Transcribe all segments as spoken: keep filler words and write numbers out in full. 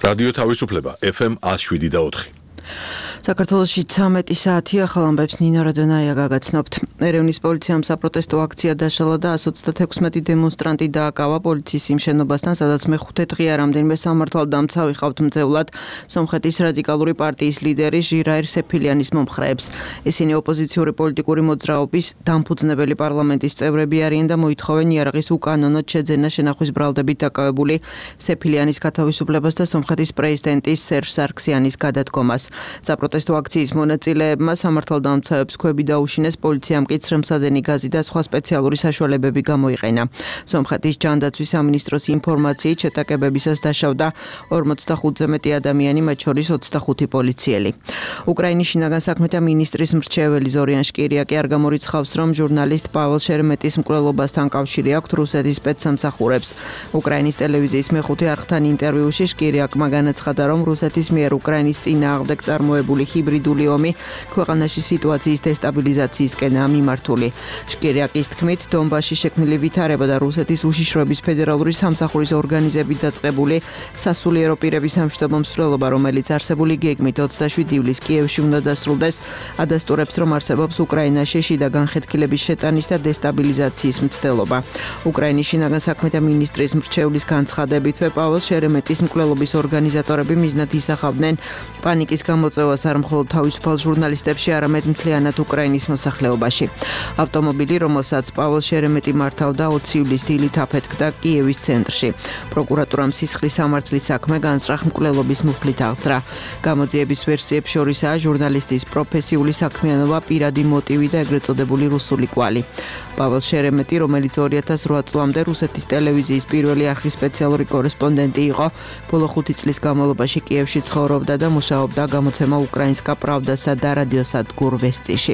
რადიო თავისუფლება ეფ ემ one oh seven და four. საქართველოში ცამეტი საათი ახალ ამბებს ნინო რადონაია გაგაცნობთ. ერევნის პოლიციამ საპროტესტო აქცია დაშალა და one hundred thirty-six დემონსტრანტი დააკავა პოლიციის იმ შენობასთან, სადაც მეხუთე დღეა რამდენიმე სამართალდამცავი ყავთ მძევლად სომხეთის რადიკალური პარტიის ლიდერი ჟირაირ სეფილიანის მომხრეებს. ისინი ოპოზიციური პოლიტიკური მოძრაობის დამფუძნებელი პარლამენტის წევრები არიან და მოითხოვენ იარაღის უკანონოდ შეძენა შენახვის ბრალდებით დაკავებული სეფილიანის გათავისუფლებას და სომხეთის პრეზიდენტის სერჟ სარქსიანის გადადგომას. საპროტესტო აქციის მონაწილეებმა სამართალდამცავებს ქვები დაუშინეს, პოლიციამ კი ცრემსადენი გაზი და სხვა სპეციალური საშუალებები გამოიყენა. სომხეთის ჯანდაცვის სამინისტროს ინფორმაციით შეტაკებებისას დაშავდა ორმოცდახუთზე მეტი ადამიანი, მათ შორის ოცდახუთი პოლიციელი. უკრაინის შინაგან საქმეთა მინისტრის მრჩეველი ზორიან შკირიაკი არ გამორიცხავს, რომ ჟურნალისტ პაველ შერემეტის მკვლელობასთან კავშირი აქვს რუსეთის სპეცსამსახურებს. უკრაინის ტელევიზიის მეხუთე არხთან ინტერვიუში შკირიაკმა განაცხადა, რომ რუსეთის მიერ უკრაინის წინააღმდეგ წარმოებული ჰიბრიდული ომი ქვეყანაში სიტუაციის დესტაბილიზაციისკენაა მიმართული. შკირიაკის თქმით, დონბასში შექმნილი ვითარება და რუსეთის უშიშროების ფედერალური სამსახურის ორგანიზებით დაწყებული სასულიერო პირების სამშვიდობო მსვლელობა, რომელიც არსებული გეგმით ოცდაშვიდი ივლისს კიევში უნდა დასრულდეს, ადასტურებს, რომ არსებობს უკრაინაში შიდა განხეთქილების შეტანის და დესტაბილიზაციის მცდელობა. უკრაინის შინაგან საქმეთა მინისტრის მრჩევლის განცხადებითვე პაველ შერემეტის მკვლელობის ორგანიზატორები მიზნად ისახავდნენ პანიკის გამოწვევას არ მხოლოდ თავისუფალ ჟურნალისტებში, არამედ მთლიანად უკრაინის მოსახლეობაში. ავტომობილი, რომელსაც პაველ შერემეტი მართავდა, ოცი ივლისს დილით აფეთქდა კიევის ცენტრში. პროკურატურამ სისხლის სამართლის საქმე განზრახ მკვლელობის მუხლით აღძრა. გამოძიების ვერსიებს შორისაა ჟურნალისტის პროფესიული საქმიანობა, პირადი მოტივი და ეგრეთ წოდებული რუსული კვალი. პაველ შერემეტი, რომელიც ორი ათას რვა წლამდე რუსეთის ტელევიზიის პირველი არხის სპეციალური კორესპონდენტი იყო, ბოლო ხუთი წლის განმავლობაში კიევში ცხოვრობდა და მუშაობდა გამოცემა უკრაინსკა პრავდასა და რადიოსადგურ ვესტიში.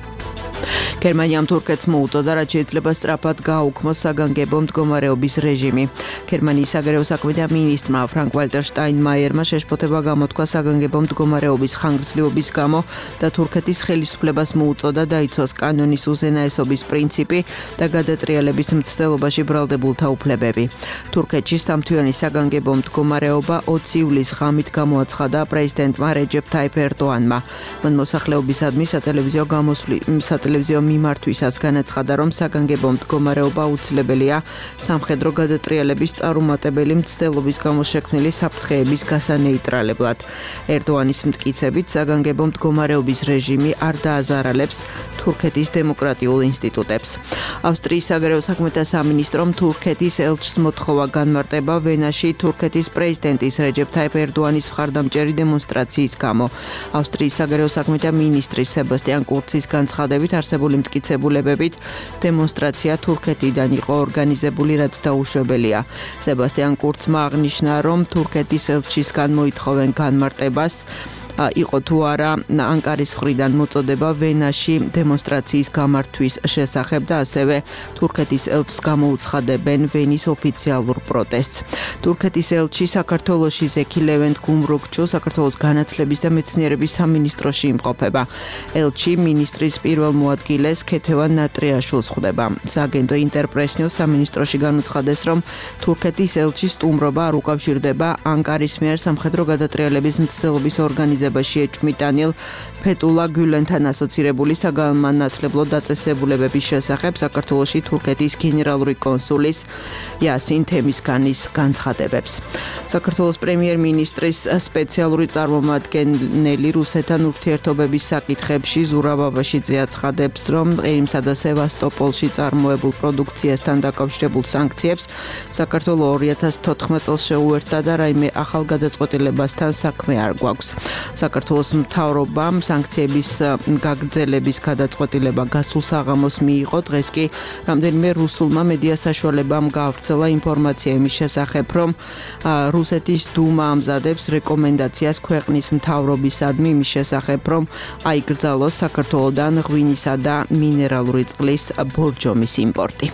გერმანიამ თურქეთს მოუწოდა, რაც შეიძლება სწრაფად გააუქმოს საგანგებო მდგომარეობის რეჟიმი. გერმანიის საგარეო საქმეთა მინისტრმა ფრანკ-ვალტერ შტაინმაიერმა შეშფოთება გამოთქვა საგანგებო მდგომარეობის ხანგრძლივობის გამო და თურქეთის ხელისუფლებას მოუწოდა დაიცვას კანონის უზენაესობის პრინციპი და გადატრიალების მცდელობაში ბრალდებულთა უფლებები. თურქეთში სამთვიანი საგანგებო მდგომარეობა ოცი ივლისს ღამით გამოაცხადა პრეზიდენტმა რეჯეპ თაიპ ერდოანმა. მან მოსახლეობისადმი სატელევიზიო გამოსვლი სატელევიზიო მიმართვისას განაცხადა, რომ საგანგებო მდგომარეობა აუცილებელია სამხედრო გადატრიალების წარუმატებელი მცდელობის გამო შექმნილი საფრთხეების გასანეიტრალებლად. ერდოანის მტკიცებით, საგანგებო მდგომარეობის რეჟიმი არ დააზარალებს თურქეთის დემოკრატიულ ინსტიტუტებს. ავსტრიის საგარეო საქმეთა სამინისტრომ თურქეთის ელჩს მოთხოვა განმარტება ვენაში თურქეთის პრეზიდენტის რეჯეპ თაიპ ერდოანის მხარდამჭერი დემონსტრაციის გამო. ავსტრიის საგარეო საქმეთა მინისტრის სებასტიან კურცის განცხადებით, არსებული მტკიცებულებებით, დემონსტრაცია თურქეთიდან იყო ორგანიზებული, რაც დაუშვებელია. სებასტიან კურცმა აღნიშნა, რომ თურქეთის ელჩისგან მოითხოვენ განმარტებას, იყო თუ არა ანკარის მხრიდან მოწოდება ვენაში დემონსტრაციის გამართვის შესახებ და ასევე თურქეთის ელჩს გამოუცხადებენ ვენის ოფიციალურ პროტესტს. თურქეთის ელჩი საქართველოში ზექი ლევენტ გუმრუგჩუ საქართველოს განათლების და მეცნიერების სამინისტროში იმყოფება. ელჩი მინისტრის პირველ მოადგილეს ქეთევან ნატრიაშვილს ხვდება. სააგენტო ინტერპრეს-ნიუს სამინისტროში განუცხადეს, რომ თურქეთის ელჩის სტუმრობა არ უკავშირდება ანკარის მიერ სამხედრო გადატრიალების მცდელობის ორგანიზებას ეჭვმიტანილ ფეტულა გულენთან ასოცირებული საგანმანათლებლო დაწესებულებების შესახებ საქართველოში თურქეთის გენერალური კონსულის იასინ თემისქანის განცხადებებს. საქართველოს პრემიერ-მინისტრის სპეციალური წარმომადგენელი რუსეთთან ურთიერთობების საკითხებში ზურაბ აბაშიძე აცხადებს, რომ ყირიმსა და სევასტოპოლში წარმოებულ პროდუქციასთან დაკავშირებულ სანქციებს საქართველო ორი ათას თოთხმეტ წელს შეუერთდა და რაიმე ახალ გადაწყვეტილებასთან საქმე არ გვაქვს. საქართველოს მთავრობამ სანქციების გაგრძელების გადაწყვეტილება გასულ საღამოს მიიღო. დღეს კი რამდენიმე რუსულმა მედია საშუალებამ გაავრცელა ინფორმაცია იმის შესახებ, რომ რუსეთის დუმა ამზადებს რეკომენდაციას ქვეყნის მთავრობისადმი იმის შესახებ, რომ აიგრძალოს საქართველოდან ღვინისა და მინერალური წყლის ბორჯომის იმპორტი.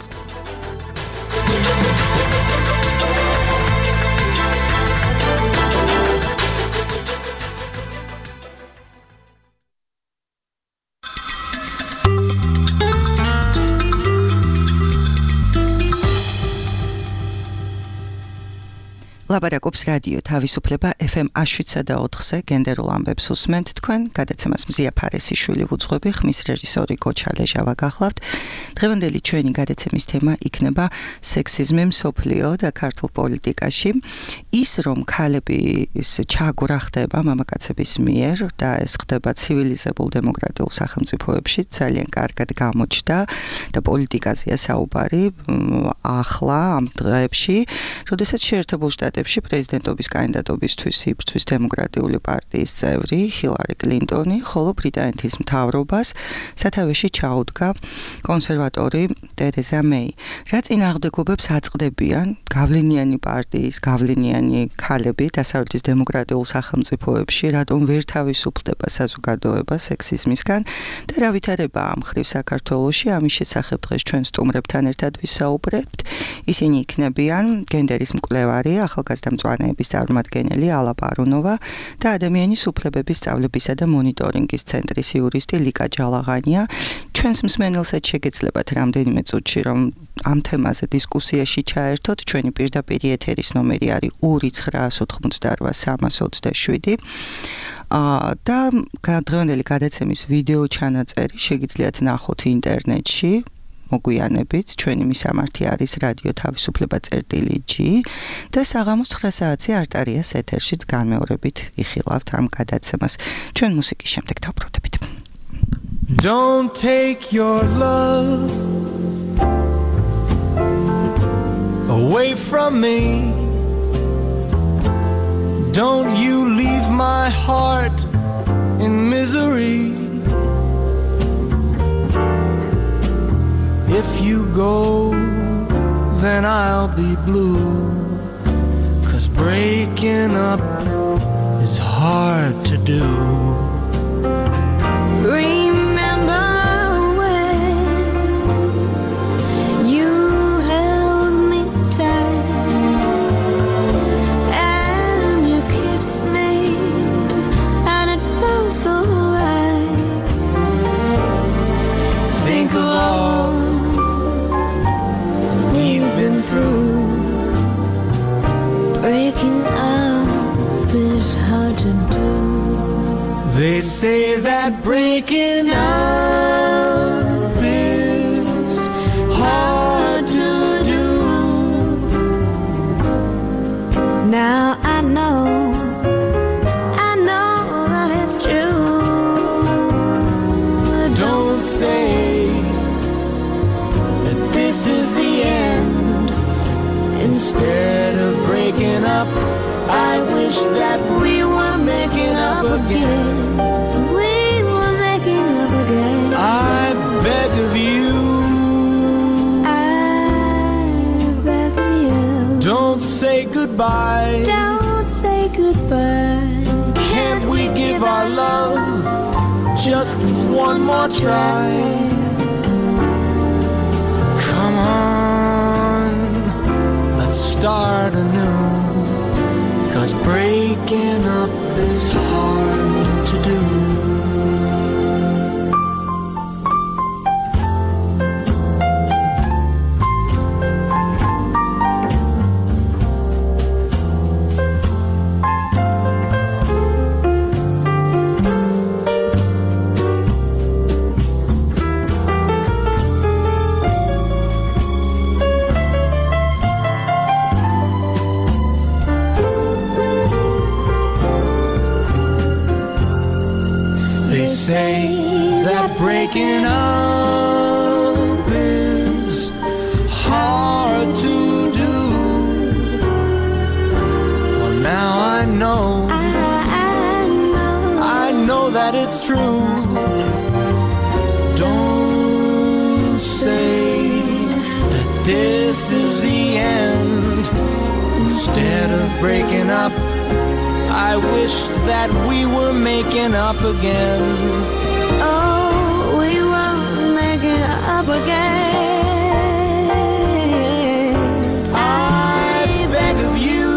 ლაპარაკობს რადიო თავისუფლება ეფ ემ შვიდსა და ოთხზე გენდერულ ამბებს უსმენთ თქვენ გადაცემას მზია ფარესიშვილი ვუძღვები ხმის რეჟისორი გოჩა ლეჟავა გახლავთ დღევანდელი ჩვენი გადაცემის თემა იქნება სექსიზმი მსოფლიო და ქართულ პოლიტიკაში ის რომ ქალების ჩაგვრა ხდება მამაკაცების მიერ და ეს ხდება ცივილიზებულ დემოკრატიულ სახელმწიფოებში ძალიან კარგად გამოჩნდა და პოლიტიკაზეა საუბარი ახლა ამ დღეებში როდესაც შეერთებულ შტატებში პრეზიდენტობის კანდიდატობისთვის იბრძვის დემოკრატიული პარტიის წევრი ჰილარი კლინტონი, ხოლო ბრიტანეთის მთავრობას სათავეში ჩაუდგა კონსერვატორი ტერეზა მეი. რა წინააღმდეგობებს აწყდებიან გავლენიანი პარტიის გავლენიანი ქალები დასავლეთის დემოკრატიულ სახელმწიფოებში, რატომ ვერ თავისუფლდება საზოგადოება სექსიზმისგან და რა ვითარება ამ ხრივ საქართველოში, ამის შესახებ დღეს ჩვენ სტუმრებთან ერთად ვისაუბრებთ. ისინი იქნებიან გენდერის მკვლევარი ახალგაზრდა მწვანეების წარმომადგენელი ალა პარუნოვა და ადამიანის უფლებების სწავლებისა და მონიტორინგის ცენტრის იურისტი ლიკა ჯალაღანია. ჩვენს მსმენელსაც შეგეძლებათ რამდენიმე წუთში რომ ამ თემაზე დისკუსიაში ჩაერთოთ. ჩვენი პირდაპირ ეთერის ნომერი არის ორი ცხრაას ოთხმოცდაოთხ სამას ოცდაშვიდი. და დღევანდელი გადაცემის ვიდეო ჩანაწერი შეგიძლიათ ნახოთ ინტერნეტში. მოგვიანებით ჩვენი მისამართი არის რადიო თავისუფლება წერტილი ჯი და საღამოს ცხრა საათზე არტარიას ეთერშიც განმეორებით იხილავთ ამ გადაცემას. ჩვენ მუსიკის შემდეგ დავბრუნდებით. Don't take your love away from me. Don't you leave my heart in misery. If you go, then I'll be blue, 'cause breaking up is hard to do. Remember when you held me tight and you kissed me and it felt so right. Think of all we've been through. Breaking up is hard to do. They say that breaking up is hard to do. Now I know, I know that it's true. Don't say that this is the end. Instead of breaking up, I wish that we were making up again. We were making up again. I beg of you, I beg of you. don't say goodbye. Don't say goodbye. Can't we give our love just one more try? Come on, let's start anew, 'cause breaking up is hard to do. Say that breaking up is hard to do. Well, now I know, I, I know, I know that it's true. Don't say that this is the end. Instead of breaking up, I wish that we were making up again. oh, we were making up again. I beg of you,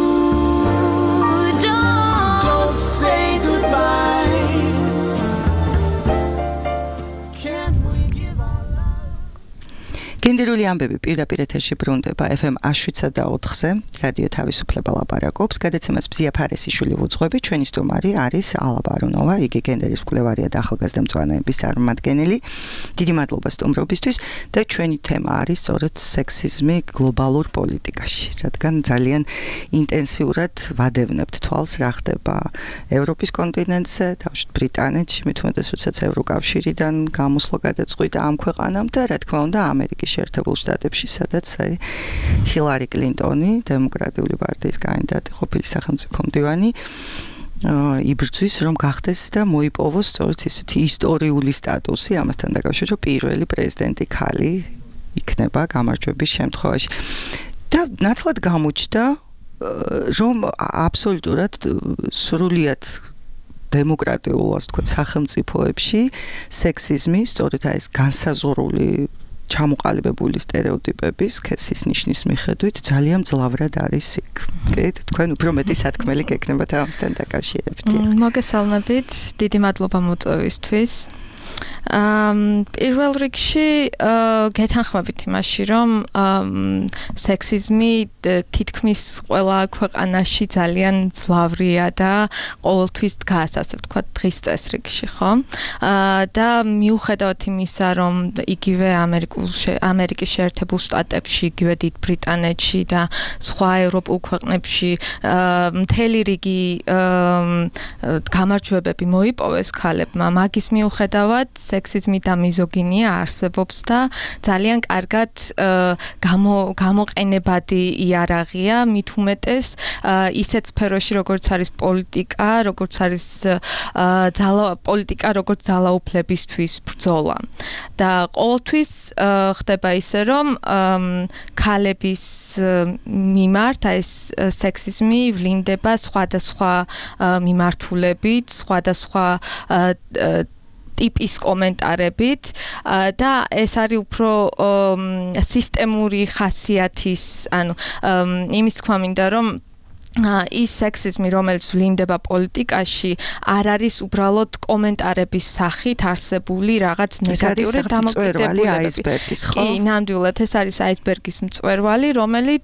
Don't, don't say goodbye. Can't we give our love? გენდერული ამბები პირდაპირ ეთერში ბრუნდება ეფ ემ შვიდსა და ოთხზე რადიო თავისუფლება ლაპარაკობს. გადაცემას ბზია ფარესიშვილი ვუძღვები. ჩვენი სტუმარი არის ალა ბარუნოვა, იგი გენდერის მკვლევარია და ახალგაზრდა მწვანეების წარმომადგენელი. დიდი მადლობა სტუმრობისთვის და ჩვენი თემა არის სწორედ სექსიზმი გლობალურ პოლიტიკაში, რადგან ძალიან ინტენსიურად ვადევნებთ თვალს რა ხდება ევროპის კონტინენტზე, თავშეთ ბრიტანეთში, მით უმეტეს როდესაც ევროკავშირიდან გამოსვლა გადაწყვიტა ამ ქვეყანამ და რა თქმა უნდა ამერიკის შეერთებულ შტატებში, სადაც აი ჰილარი კლინტონი, დემოკრატიული პარტიის კანდიდატი, ყოფილი სახელმწიფო მდივანი, იბრძვის რომ გახდეს და მოიპოვოს სწორედ ისეთი ისტორიული სტატუსი, ამასთან დაკავშირებით, რომ პირველი პრეზიდენტი ქალი იქნება გამარჯვების შემთხვევაში. და ნაცვლად გამოჩნდა, რომ აბსოლუტურად სრულიად დემოკრატიულ, ასე ვთქვათ, სახელმწიფოებში სექსიზმი, სწორედ ეს განსაზღვრული ჩამოყალიბებული სტერეოტიპების სქესის ნიშნის მიხედვით ძალიან ძლავრად არის იქ. კი, თქვენ უფრო მეტი სათქმელი გექნებათ ამასთან დაკავშირებით. მოგესალმებით, დიდი მადლობა მოწვევისთვის. Um, პირველ რიგში გეთანხმებით იმაში, რომ სექსიზმი თითქმის ყველა ქვეყანაში ძალიან ძლავრია და ყოველთვის დგას, ასე ვთქვათ, დღის წესრიგში, ხო? და მიუხედავად იმისა, რომ იგივე ამერიკის შეერთებულ შტატებში, იგივე დიდ ბრიტანეთში და სხვა ევროპულ ქვეყნებში მთელი რიგი გამარჯვებები მოიპოვეს ქალებმა, მაგის მიუხედავად სექსიზმი და მიზოგინია არსებობს და ძალიან კარგად გამოყენებადი იარაღია, მით უმეტეს ისეთ სფეროში, როგორც არის პოლიტიკა, როგორც არის პოლიტიკა, როგორც ძალაუფლებისთვის ბრძოლა. და ყოველთვის ხდება ისე, რომ ქალების მიმართ ეს სექსიზმი ვლინდება სხვადასხვა მიმართულებით, სხვადასხვა ტიპის კომენტარებით და ეს არის უფრო სისტემური ხასიათის, ანუ იმის თქვა მინდა, რომ ის სექსიზმი, რომელიც ვლინდება პოლიტიკაში, არ არის უბრალოდ კომენტარების სახით არსებული რაღაც ნეგატიური დამოკიდებულებები. კი, ნამდვილად ეს არის აისბერგის მწვერვალი, რომელიც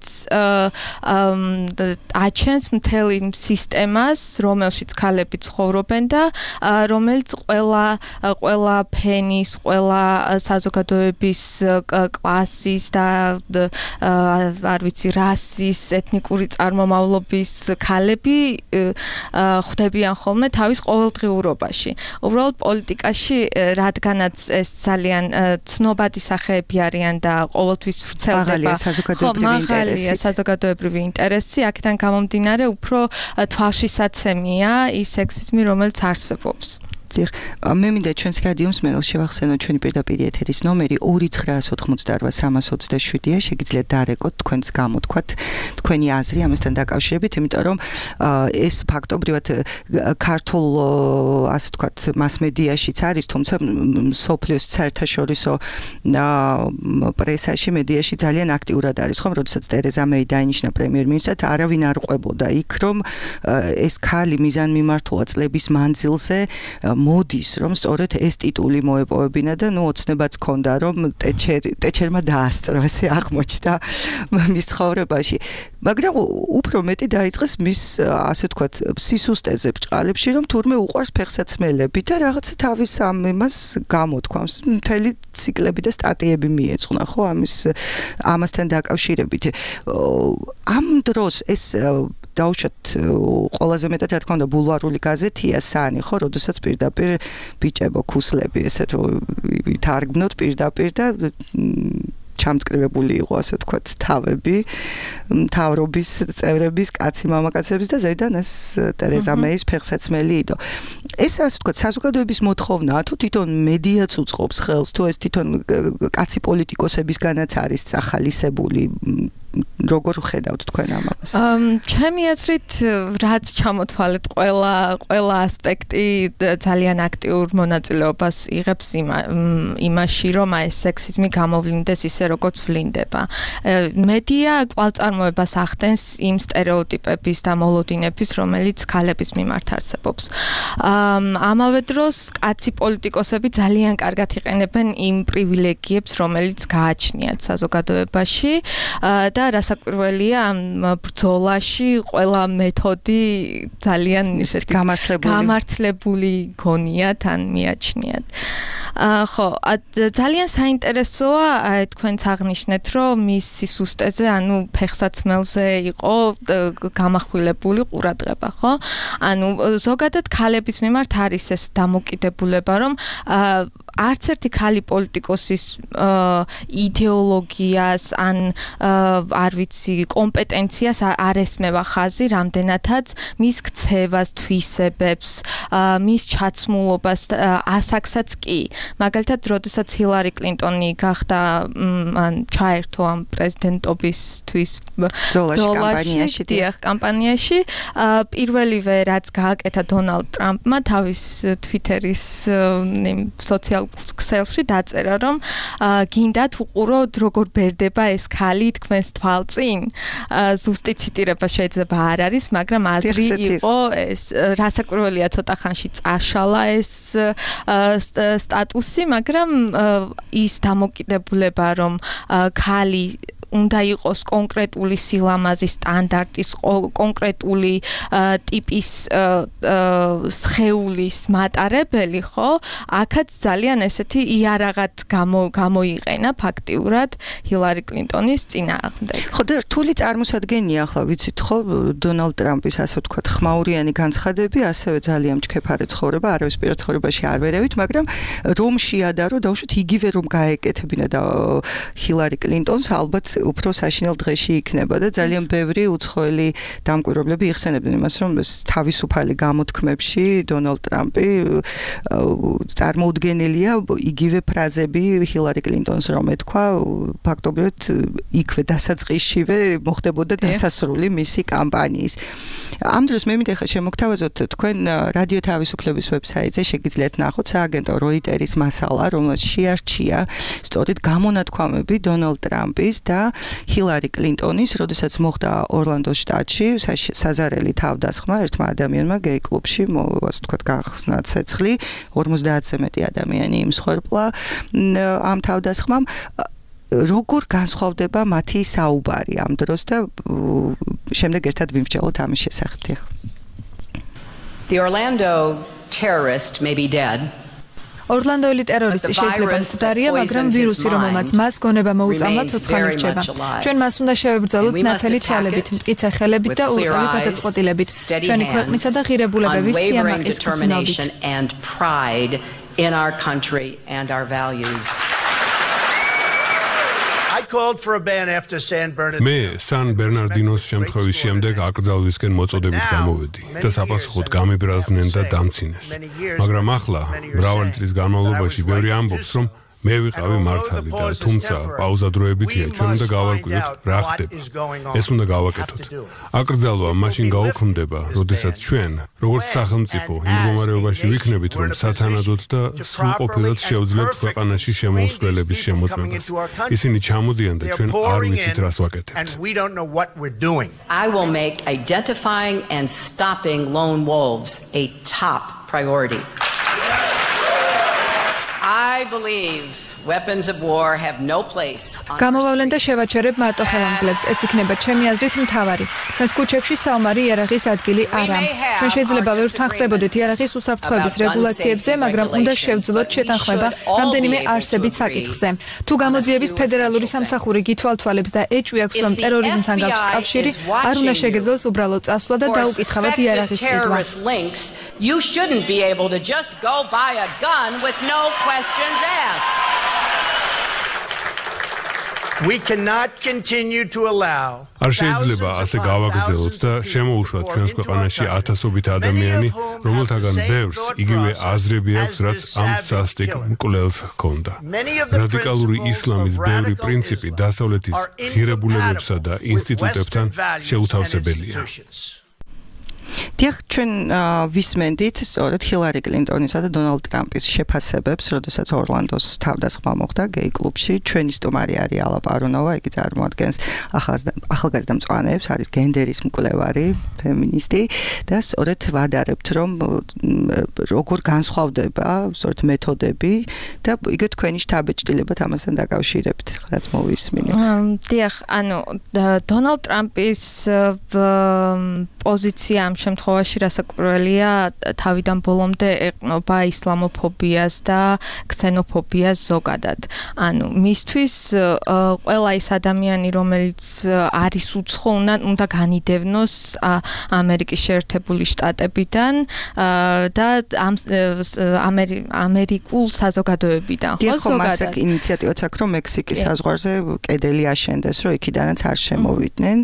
აჩენს მთელი სისტემას, რომელშიც ქალები ცხოვრობენ და რომელიც ყველა ყველა ფენის, ყველა საზოგადოების კლასის და არ ვიცი, რასის, ეთნიკური წარმომავლობის ქალები ხვდებიან ხოლმე თავის ყოველდღიურობაში. უბრალოდ პოლიტიკაში, რადგანაც ეს ძალიან ცნობადი სახეები არიან და ყოველთვის ვრცელდება საზოგადოებრივი ინტერესი, აქედან გამომდინარე უფრო თვალშისაცემია ის სექსიზმი, რომელიც არსებობს. მე მინდა ჩვენს რადიოს მენელს შევახსენოთ ჩვენი პირდაპირ ეთერის ნომერი ორი ცხრაას ოთხმოცდაარბა სამას ოცდაშვიდია, შეგიძლიათ დარეკოთ თქვენს გამოთქვათ, თქვენი აზრი ამასთან დაკავშირებით, იმიტომ რომ ეს ფაქტობრივად ქართულ, ასე ვთქვათ, მასმედიაშიც არის, თუმცა მსოფლიოს საერთაშორისო პრესაში, მედიაში ძალიან აქტიურად არის, ხომ, როდესაც ტერეზა მეი დაინიშნა პრემიერ-მინისტრად, არავინ არ ყვებოდა იქ, რომ ეს ქალი მიზანმიმართულად წლების მანძილზე მოდის, რომ სწორედ ეს ტიტული მოეპოვებინა და ნუ ოცნებაც ჰქონდა, რომ ტეჩერმა დაასწრო, ესე აღმოჩნდა მის ცხოვრებაში. მაგრამ უფრო მეტი დაიწყეს მის, ასე ვთქვათ, სისუსტეზე ბრჭყალებში, რომ თურმე უყვარს ფეხსაცმელები და რაღაცა თავის ამ იმას გამოთქვამს. მთელი ციკლები და სტატიები მიეძღვნა, ხო, ამის ამასთან დაკავშირებით. ამ დროს ეს დაუშვათ ყველაზე მეტად რა თქმა უნდა ბულვარული გაზეთია სანი, ხო, როდესაც პირდაპირ ბიჭებო ქუსლები, ესეთ რომ ვითარგმნოთ პირდაპირ და ჩამწკრივებული იყო, ასე ვთქვათ, თავები, მთავრობის წევრების, კაცი მამაკაცების და ზედან ეს ტერეზა მეის ფეხსაცმელი იდო. ეს, ასე ვთქვათ, საზოგადოების მოთხოვნაა, თუ თვითონ მედიაც უწყობს ხელს, თუ ეს თვითონ კაცი პოლიტიკოსებისგანაც არის წახალისებული როგორ ხედავთ თქვენ ამას? ჩემი აზრით, რაც ჩამოთვალეთ, ყველა ყველა ასპექტი ძალიან აქტიურ მონაწილეობას იღებს იმაში, რომ აი სექსიზმი გამოვლინდეს ისე, როგორც ვლინდება. მედია კვალწარმოებას ახდენს იმ სტერეოტიპების და მოლოდინების, რომელიც ქალების მიმართ არსებობს. ამავე დროს კაცი პოლიტიკოსები ძალიან კარგად იყენებენ იმ პრივილეგიებს, რომელიც გააჩნიათ საზოგადოებაში და რასაკვირველია ამ ბრძოლაში ყველა მეთოდი ძალიან ისეთი გამართლებული გამართლებული გონიათ ან მიაჩნიათ. ხო, ძალიან საინტერესოა თქვენც აღნიშნეთ, რომ მის სისუსტეზე, ანუ ფეხსაცმელზე იყო გამახვილებული ყურადღება, ხო? ანუ ზოგადად ქალების მიმართ არის ეს დამოკიდებულება, რომ არც ერთი ქალი პოლიტიკოსის იდეოლოგიას ან არ ვიცი კომპეტენციას არ ესმევა ხაზი, რამდენადაც მის ქცევას, თვისებებს, მის ჩაცმულობას ასაკსაც კი. მაგალითად, როდესაც ჰილარი კლინტონი გახდა ან ჩაერთო ამ პრეზიდენტობისთვის კამპანიაში, დიახ, კამპანიაში, პირველივე რაც გააკეთა დონალდ ტრამპმა თავის თვიტერის სოციალურ ქსელში დაწერა, რომ გინდათ უყუროთ, როგორ ბერდება ეს ქალი თქვენს თვალწინ. ზუსტი ციტირება შეიძლება არ არის, მაგრამ აზრი იყო ეს, რასაკვირველია, ცოტა ხანში წაშალა ეს სტატუსი, მაგრამ ის დამოკიდებულება, რომ ქალი უნდა იყოს კონკრეტული სილამაზის სტანდარტის, კონკრეტული ტიპის სხეულის მატარებელი, ხო? აქაც ძალიან ესეთი იარაღად გამოიყენა ფაქტიურად ჰილარი კლინტონის წინააღმდეგ. ხო, და რთული წარმოსადგენია ახლა, ვიცით ხო, დონალდ ტრამპის ასე ვთქვათ, ხმაურიანი განცხადები, ასევე ძალიან მჩქეფარე ცხოვრება, არავის პირად ცხოვრებაში არ ვერავით, მაგრამ რომ შეადარო, დაუშვით იგივე რომ გაეკეთებინა და ჰილარი კლინტონს, ალბათ უფრო საშინელ დღეში იქნება და ძალიან ბევრი უცხოელი დამკვირვებლები იხსენებდნენ იმას, რომ თავისუფალი გამოთქმებში დონალდ ტრამპი წარმოუდგენელია იგივე ფრაზები ჰილარი კლინტონს რომ ეთქვა, ფაქტობრივად იქვე დასაწყისშივე მოხდებოდა დასასრული მისი კამპანიის. ამ დროს მე მინდა ხა შემოგთავაზოთ თქვენ რადიო თავისუფლების ვებსაიტზე შეგიძლიათ ნახოთ სააგენტო როიტერის მასალა, რომელშიც შეარჩია სწორედ გამონათქვამები დონალდ ტრამპის და ჰილარი კლინტონის, როდესაც მოხდა ორლანდოს შტატში საზარელი თავდასხმა ერთმა ადამიანმა გეი კლუბში, ასე ვთქვათ, გახსნა ცეცხლი, ორმოცდაათზე მეტი ადამიანი იმსხვერპლა ამ თავდასხმამ. როგორ განსხვავდება მათი საუბარი ამ დროს და შემდეგ ერთად ვიმსჯელოთ ამის შესახებ. The Orlando terrorist may be dead. ორლანდოელი ტერორისტი შეიძლება მცდარია, მაგრამ ვირუსი, რომელმაც მას გონება მოუწამლა, ცოცხალი რჩება. ჩვენ მას უნდა შევებრძოლოთ ნათელი თვალებით, მტკიცე ხელებით და ურყევი გადაწყვეტილებით. ჩვენი ქვეყნისა და ღირებულებების სიამაყის ფუძნაობით. In our country and our values. მე სან ბერნარდინოს შემთხვევის შემდეგ აკრძალვისკენ მოწოდებით გამოვედი და საპასუხოდ გამიბრაზდნენ და დამცინეს. მაგრამ ახლა მრავალი წლის განმავლობაში ბევრი ამბობს, რომ მე ვიყავი მართალი და თუმცა პაუზადროებითია, ჩვენ უნდა გავარკვიოთ რა ხდება. ეს უნდა გავაკეთოთ. აკრძალვა მაშინ გაუქმდება, როდესაც ჩვენ, როგორც სახელმწიფო, იმ მდგომარეობაში ვიქნებით, რომ სათანადოდ და სრულყოფილად შევძლებთ ქვეყანაში შემოუსვლელების შემოწმებას. ისინი ჩამოდიან და ჩვენ არ ვიცით რას ვაკეთებთ. I will make identifying and stopping lone wolves a top priority. I believe weapons of war have no place. გამოვავლენ და შევაჩერებ მარტოხევამგლებს. ეს იქნება ჩემი აზრით მთავარი. ჩვენს ქუჩებში საომარი იარაღის ადგილი არა. ჩვენ შეიძლება ვერ ვთანხმდებოდით იარაღის უსაფრთხოების რეგულაციებზე, მაგრამ უნდა შევძლოთ შეთანხმება რამდენიმე არსებით საკითხზე. თუ გამოძიების ფედერალური სამსახური გითვალთვალებს და ეჭვი აქვს, რომ ტერორიზმთან გაქვს კავშირი, არ უნდა შეგეძლოს უბრალოდ წასვლა და დაუკითხავად იარაღის ყიდვა. You shouldn't be able to just go buy a gun with no questions asked. We cannot continue to allow არ შეიძლება ასე გავაგრძელოთ და შემოუშვათ ჩვენს ქვეყანაში ათასობით ადამიანი, რომელთაგან ბევრს იგივე აზრები აქვს, რაც ამ სასტიკ მკვლელს ჰქონდა. რადიკალური ისლამის ბევრი პრინციპი დასავლეთის ღირებულებებსა და ინსტიტუტებთან შეუთავსებელია. დიახ, ჩვენ ვისმენდით სწორედ ჰილარი კლინტონისა და დონალდ ტრამპის შეფასებებს, როდესაც ორლანდოს თავდასხმა მოხდა გეი კლუბში. ჩვენი სტუმარი არის ალა პარონოვა, იგი წარმოადგენს ახალგაზრდა მწვანეებს, არის გენდერის მკვლევარი, ფემინისტი და სწორედ ვადარებთ, რომ როგორ განსხვავდება სწორედ მეთოდები და იგივე თქვენი შთაბეჭდილებათ ამასთან დაკავშირებით, რაც მოვისმინეთ. დიახ, ანუ დონალდ ტრამპის პოზიცია ამ შემთხვევაში რასაკვირველია, თავიდან ბოლომდე ეყნობა ისლამოფობიას და ქსენოფობიას ზოგადად. ანუ მისთვის ყველა ის ადამიანი, რომელიც არის უცხო, უნდა განიდევნოს ამერიკის შეერთებული შტატებიდან და ამერიკულ საზოგადოებიდან. ხო, ზოგადად. ინიციატივაც აქვს, რომ მექსიკის საზღვარზე კედელი აშენდეს, რომ იქიდანაც არ შემოვიდნენ.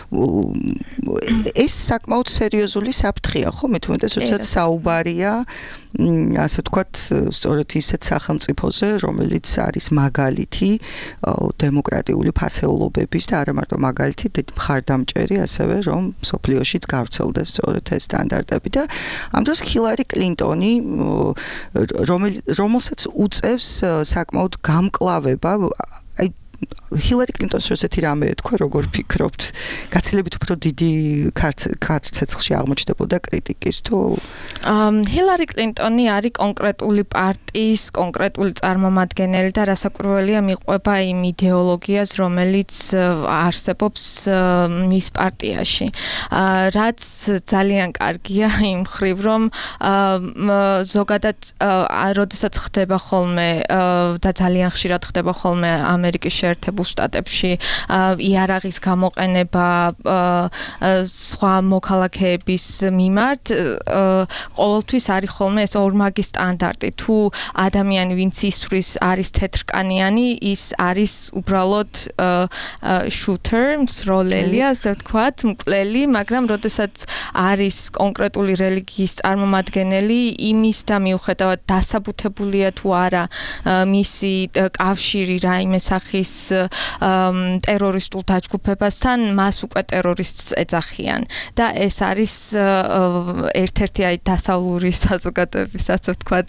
ეს საკმაოდ სერიოზული საფრთხეა, ხო, მით უმეტეს, როდესაც საუბარია, ასე ვთქვათ, სწორედ ისეთ სახელმწიფოზე, რომელიც არის მაგალითი დემოკრატიული ფასეულობების და არა მარტო მაგალითი, მხარდამჭერი, ასევე რომ მსოფლიოშიც გავრცელდეს სწორედ ეს სტანდარტები და ამ დროს ჰილარი კლინტონი, რომელსაც უწევს საკმაოდ გამკლავება, აი ჰილარი კლინტონს ესეთი რამე ეთქვა, როგორ ფიქრობთ? გაცილებით უფრო დიდი ქართ-ცეცხლში აღმოჩნდებოდა კრიტიკის თუ ჰილარი კლინტონი არის კონკრეტული პარტიის კონკრეტული წარმომადგენელი და რასაკვირველია მიყვება იმ იდეოლოგიას, რომელიც არსებობს მის პარტიაში. რაც ძალიან კარგია იმ მხრივ, რომ ზოგადად როდესაც ხდება ხოლმე და ძალიან ხშირად ხდება ხოლმე ამერიკის შეერთებულ შტატებში იარაღის გამოყენება სხვა მოქალაქეების მიმართ ყოველთვის არის ხოლმე ეს ორმაგი სტანდარტი. თუ ადამიანი ვინც ისვრის არის თეთრკანიანი, ის არის უბრალოდ shooter, მსროლელი, ასე ვთქვათ, მკვლელი, მაგრამ როდესაც არის კონკრეტული რელიგიის წარმომადგენელი, იმის და მიუხედავად დასაბუთებულია თუ არა მისი კავშირი რაიმე სახის ტერორისტულ დაჯგუფებასთან, მას უკვე ტერორისტს ეძახიან და ეს არის ერთ-ერთი აი დასავლური საზოგადოების, ასე ვთქვათ,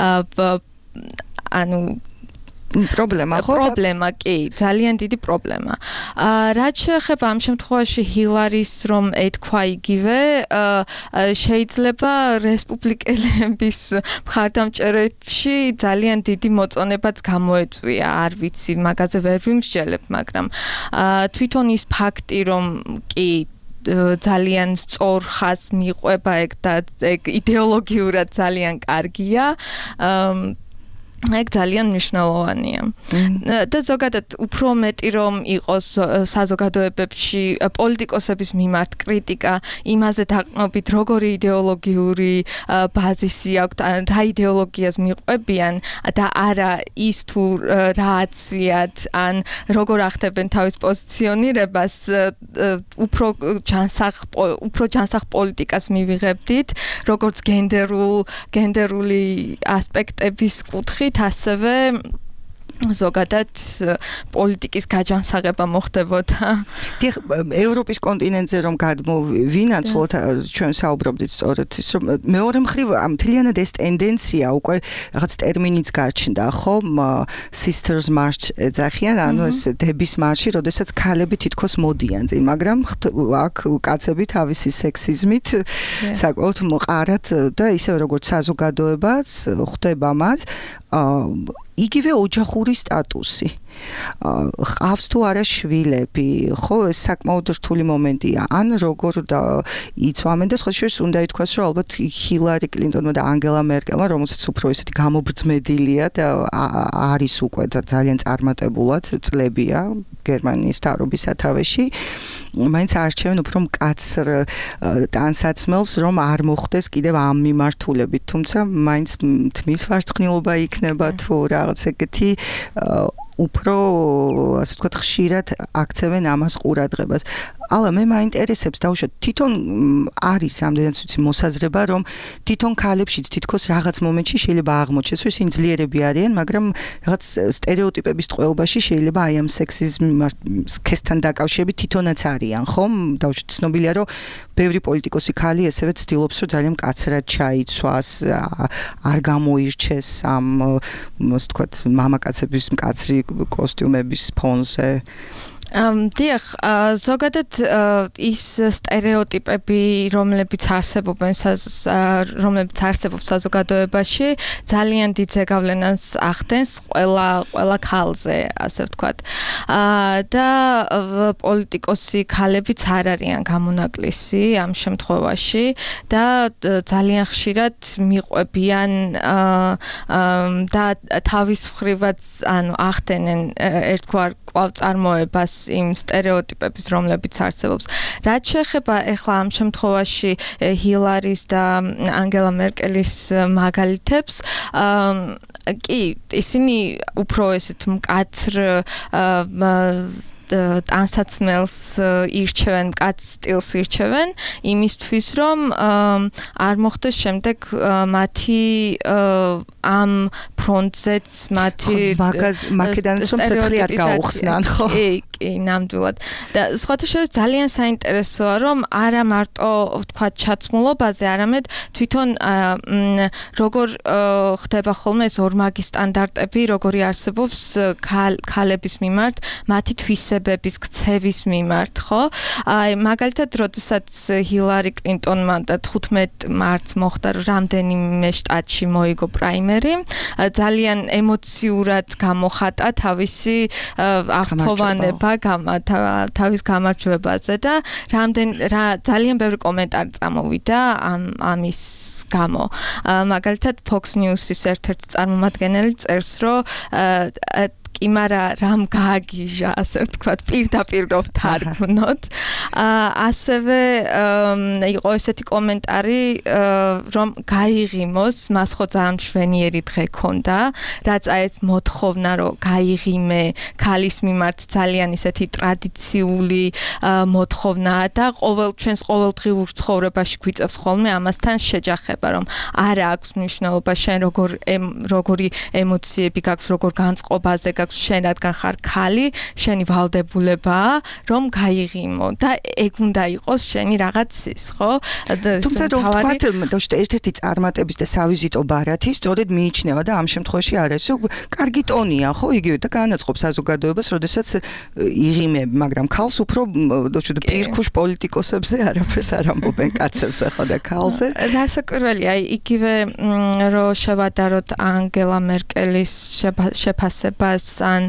ანუ პრობლემა ხო? პრობლემა, კი, ძალიან დიდი პრობლემა. რაც შეეხება ამ შემთხვევაში ჰილარის რომ ეთქვა იგივე, შეიძლება რესპუბლიკელების მხარდამჭერებში ძალიან დიდი მოწონებაც გამოეწვია, არ ვიცი, მაგაზე ვერ ვიმსჯელებ, მაგრამ თვითონ ის ფაქტი, რომ კი ძალიან სწორ ხაზს მიყვება ეგ და ეგ იდეოლოგიურად ძალიან კარგია, ეგ ძალიან მნიშვნელოვანია. და ზოგადად უფრო მეტი რომ იყოს საზოგადოებებში პოლიტიკოსების მიმართ კრიტიკა იმაზე დაყრდნობით, როგორი იდეოლოგიური ბაზისი აქვთ, რა იდეოლოგიას მიყვებიან და არა ის თუ რა აცვიათ, ან როგორ ახდენენ თავის პოზიციონირებას, უფრო ჯანსაღ უფრო ჯანსაღ პოლიტიკას მივიღებდით, როგორც გენდერულ გენდერული ასპექტების კუთხით, ასევე ზოგადად პოლიტიკის გაჯანსაღება მოხდებოდა. დიახ, ევროპის კონტინენტზე რომ გადმოვინაცვლოთ, ჩვენ საუბრობდით სწორედ ის, რომ მეორე მხრივ მთლიანად ეს ტენდენცია უკვე რაღაც ტერმინიც გაჩნდა, ხო, sisters march ეძახიან, ანუ ეს დების მარში, როდესაც ქალები თითქოს მოდიან წინ, მაგრამ აქ კაცები თავისი სექსიზმით საკმაოდ მყარად და ისე როგორც საზოგადოებაც ხვდება მათ იგივე ოჯახური სტატუსი. ყავს თუ არა შვილები, ხო, ეს საკმაოდ რთული მომენტია. ან როგორ იცვამენ და სხვა შორის უნდა ითქვას, რომ ალბათ ჰილარი კლინტონმა და ანგელა მერკელმა, რომელსაც უფრო ესეთი გამობრძმედილია და არის უკვე ძალიან წარმატებულად წლებია გერმანიის მთავრობის სათავეში, მაინც არჩევენ უფრო მკაცრ ტანსაცმელს, რომ არ მოხდეს კიდევ ამ მიმართულებით, თუმცა მაინც თმის ვარცხნილობა იქნება თუ რაღაც ეგეთი უფრო ასე ვთქვათ ხშირად აქცევენ ამას ყურადღებას. ალა მე მაინტერესებს დავუშვათ თვითონ არის რამდენიც ვიცი მოსაზრება რომ თვითონ ქალებშიც თითქოს რაღაც მომენტში შეიძლება აღმოჩნდეს რომ ისინი ძლიერები არიან, მაგრამ რაღაც სტერეოტიპების ტყვეობაში შეიძლება აი ამ სექსიზმთან დაკავშირებით თვითონაც არიან, ხომ? დავუშვათ ცნობილია რომ ბევრი პოლიტიკოსი ქალი ესევე ცდილობს რომ ძალიან მკაცრად ჩაიცვას, არ გამოირჩეს ამ ასე ვთქვათ მამაკაცების მკაცრი კოსტიუმების ფონზე. Um, დიახ, ზოგადად ის სტერეოტიპები, რომლებიც არსებობენ, რომლებიც არსებობს საზოგადოებაში, ძალიან დიდ ზეგავლენას ახდენს ყველა ყველა ქალზე, ასე ვთქვათ. და პოლიტიკოსი ქალებიც არ არიან გამონაკლისი ამ შემთხვევაში და ძალიან ხშირად მიყვებიან და თავის მხრივაც, ანუ ახდენენ ერთგვარ კვალწარმოებას იმ სტერეოტიპების, რომლებიც არსებობს. რაც შეეხება ახლა ამ შემთხვევაში ჰილარის და ანგელა მერკელის მაგალითებს, კი, ისინი უფრო ესეთ მკაცრ ტანსაცმელს ირჩევენ, მკაც სტილს ირჩევენ, იმისთვის რომ არ მოხდეს შემდეგ მათი ამ ფრონტზეც მათი მაგედანაც რომ ცეცხლი არ გაუხსნან, ხო? კი, კი, ნამდვილად. და სხვათა შორის ძალიან საინტერესოა, რომ არა მარტო ვთქვათ ჩაცმულობაზე, არამედ თვითონ როგორ ხდება ხოლმე ეს ორმაგი სტანდარტები, როგორი არსებობს ქალების მიმართ, მათი თვისებების, ქცევის მიმართ, ხო? აი, მაგალითად, როდესაც ჰილარი კლინტონმა და თხუთმეტ მარტს მოხდა, რამდენიმე შტატში მოიგო პრაიმერი, ძალიან ემოციურად გამოხატა თავისი აღფრთოვანება თავის გამარჯვებაზე და რამდენ ძალიან ბევრი კომენტარი წამოვიდა ამ ამის გამო. მაგალითად Fox News-ის ერთ-ერთი წარმომადგენელი წერს, რომ კი, მაგრამ რამ გააგიჟა, ასე ვთქვათ, პირდაპირ რომ თარგმნოთ. ასევე იყო ესეთი კომენტარი, რომ გაიღიმოს, მას ხო ძალიან მშვენიერი დღე ქონდა, რაც აი ეს მოთხოვნა, რომ გაიღიმე ქალის მიმართ ძალიან ისეთი ტრადიციული მოთხოვნაა და ყოველ ჩვენს ყოველდღიურ ცხოვრებაში გვიწევს ხოლმე ამასთან შეჯახება, რომ არა აქვს მნიშვნელობა შენ როგორ როგორი ემოციები გაქვს, როგორ განწყობაზე გაქვს შენ რადგან ხარ ქალი, შენი ვალდებულებაა, რომ გაიღიმო და ეგ უნდა იყოს შენი რაღაცის, ხო? თუმცა რომ ვთქვათ, დავუშვათ ერთ-ერთი წარმატების და სავიზიტო ბარათი სწორედ მიიჩნევა და ამ შემთხვევაში არის, კარგი ტონია, ხო, იგივე და განაწყობს საზოგადოებას, როდესაც იღიმებ, მაგრამ ქალს უფრო დავუშვათ პირქუშ პოლიტიკოსებზე არაფერს არ ამბობენ კაცებზე, ხო და ქალზე. დასაკვირველია, იგივე რომ შევადაროთ ანგელა მერკელის შეფასებას ან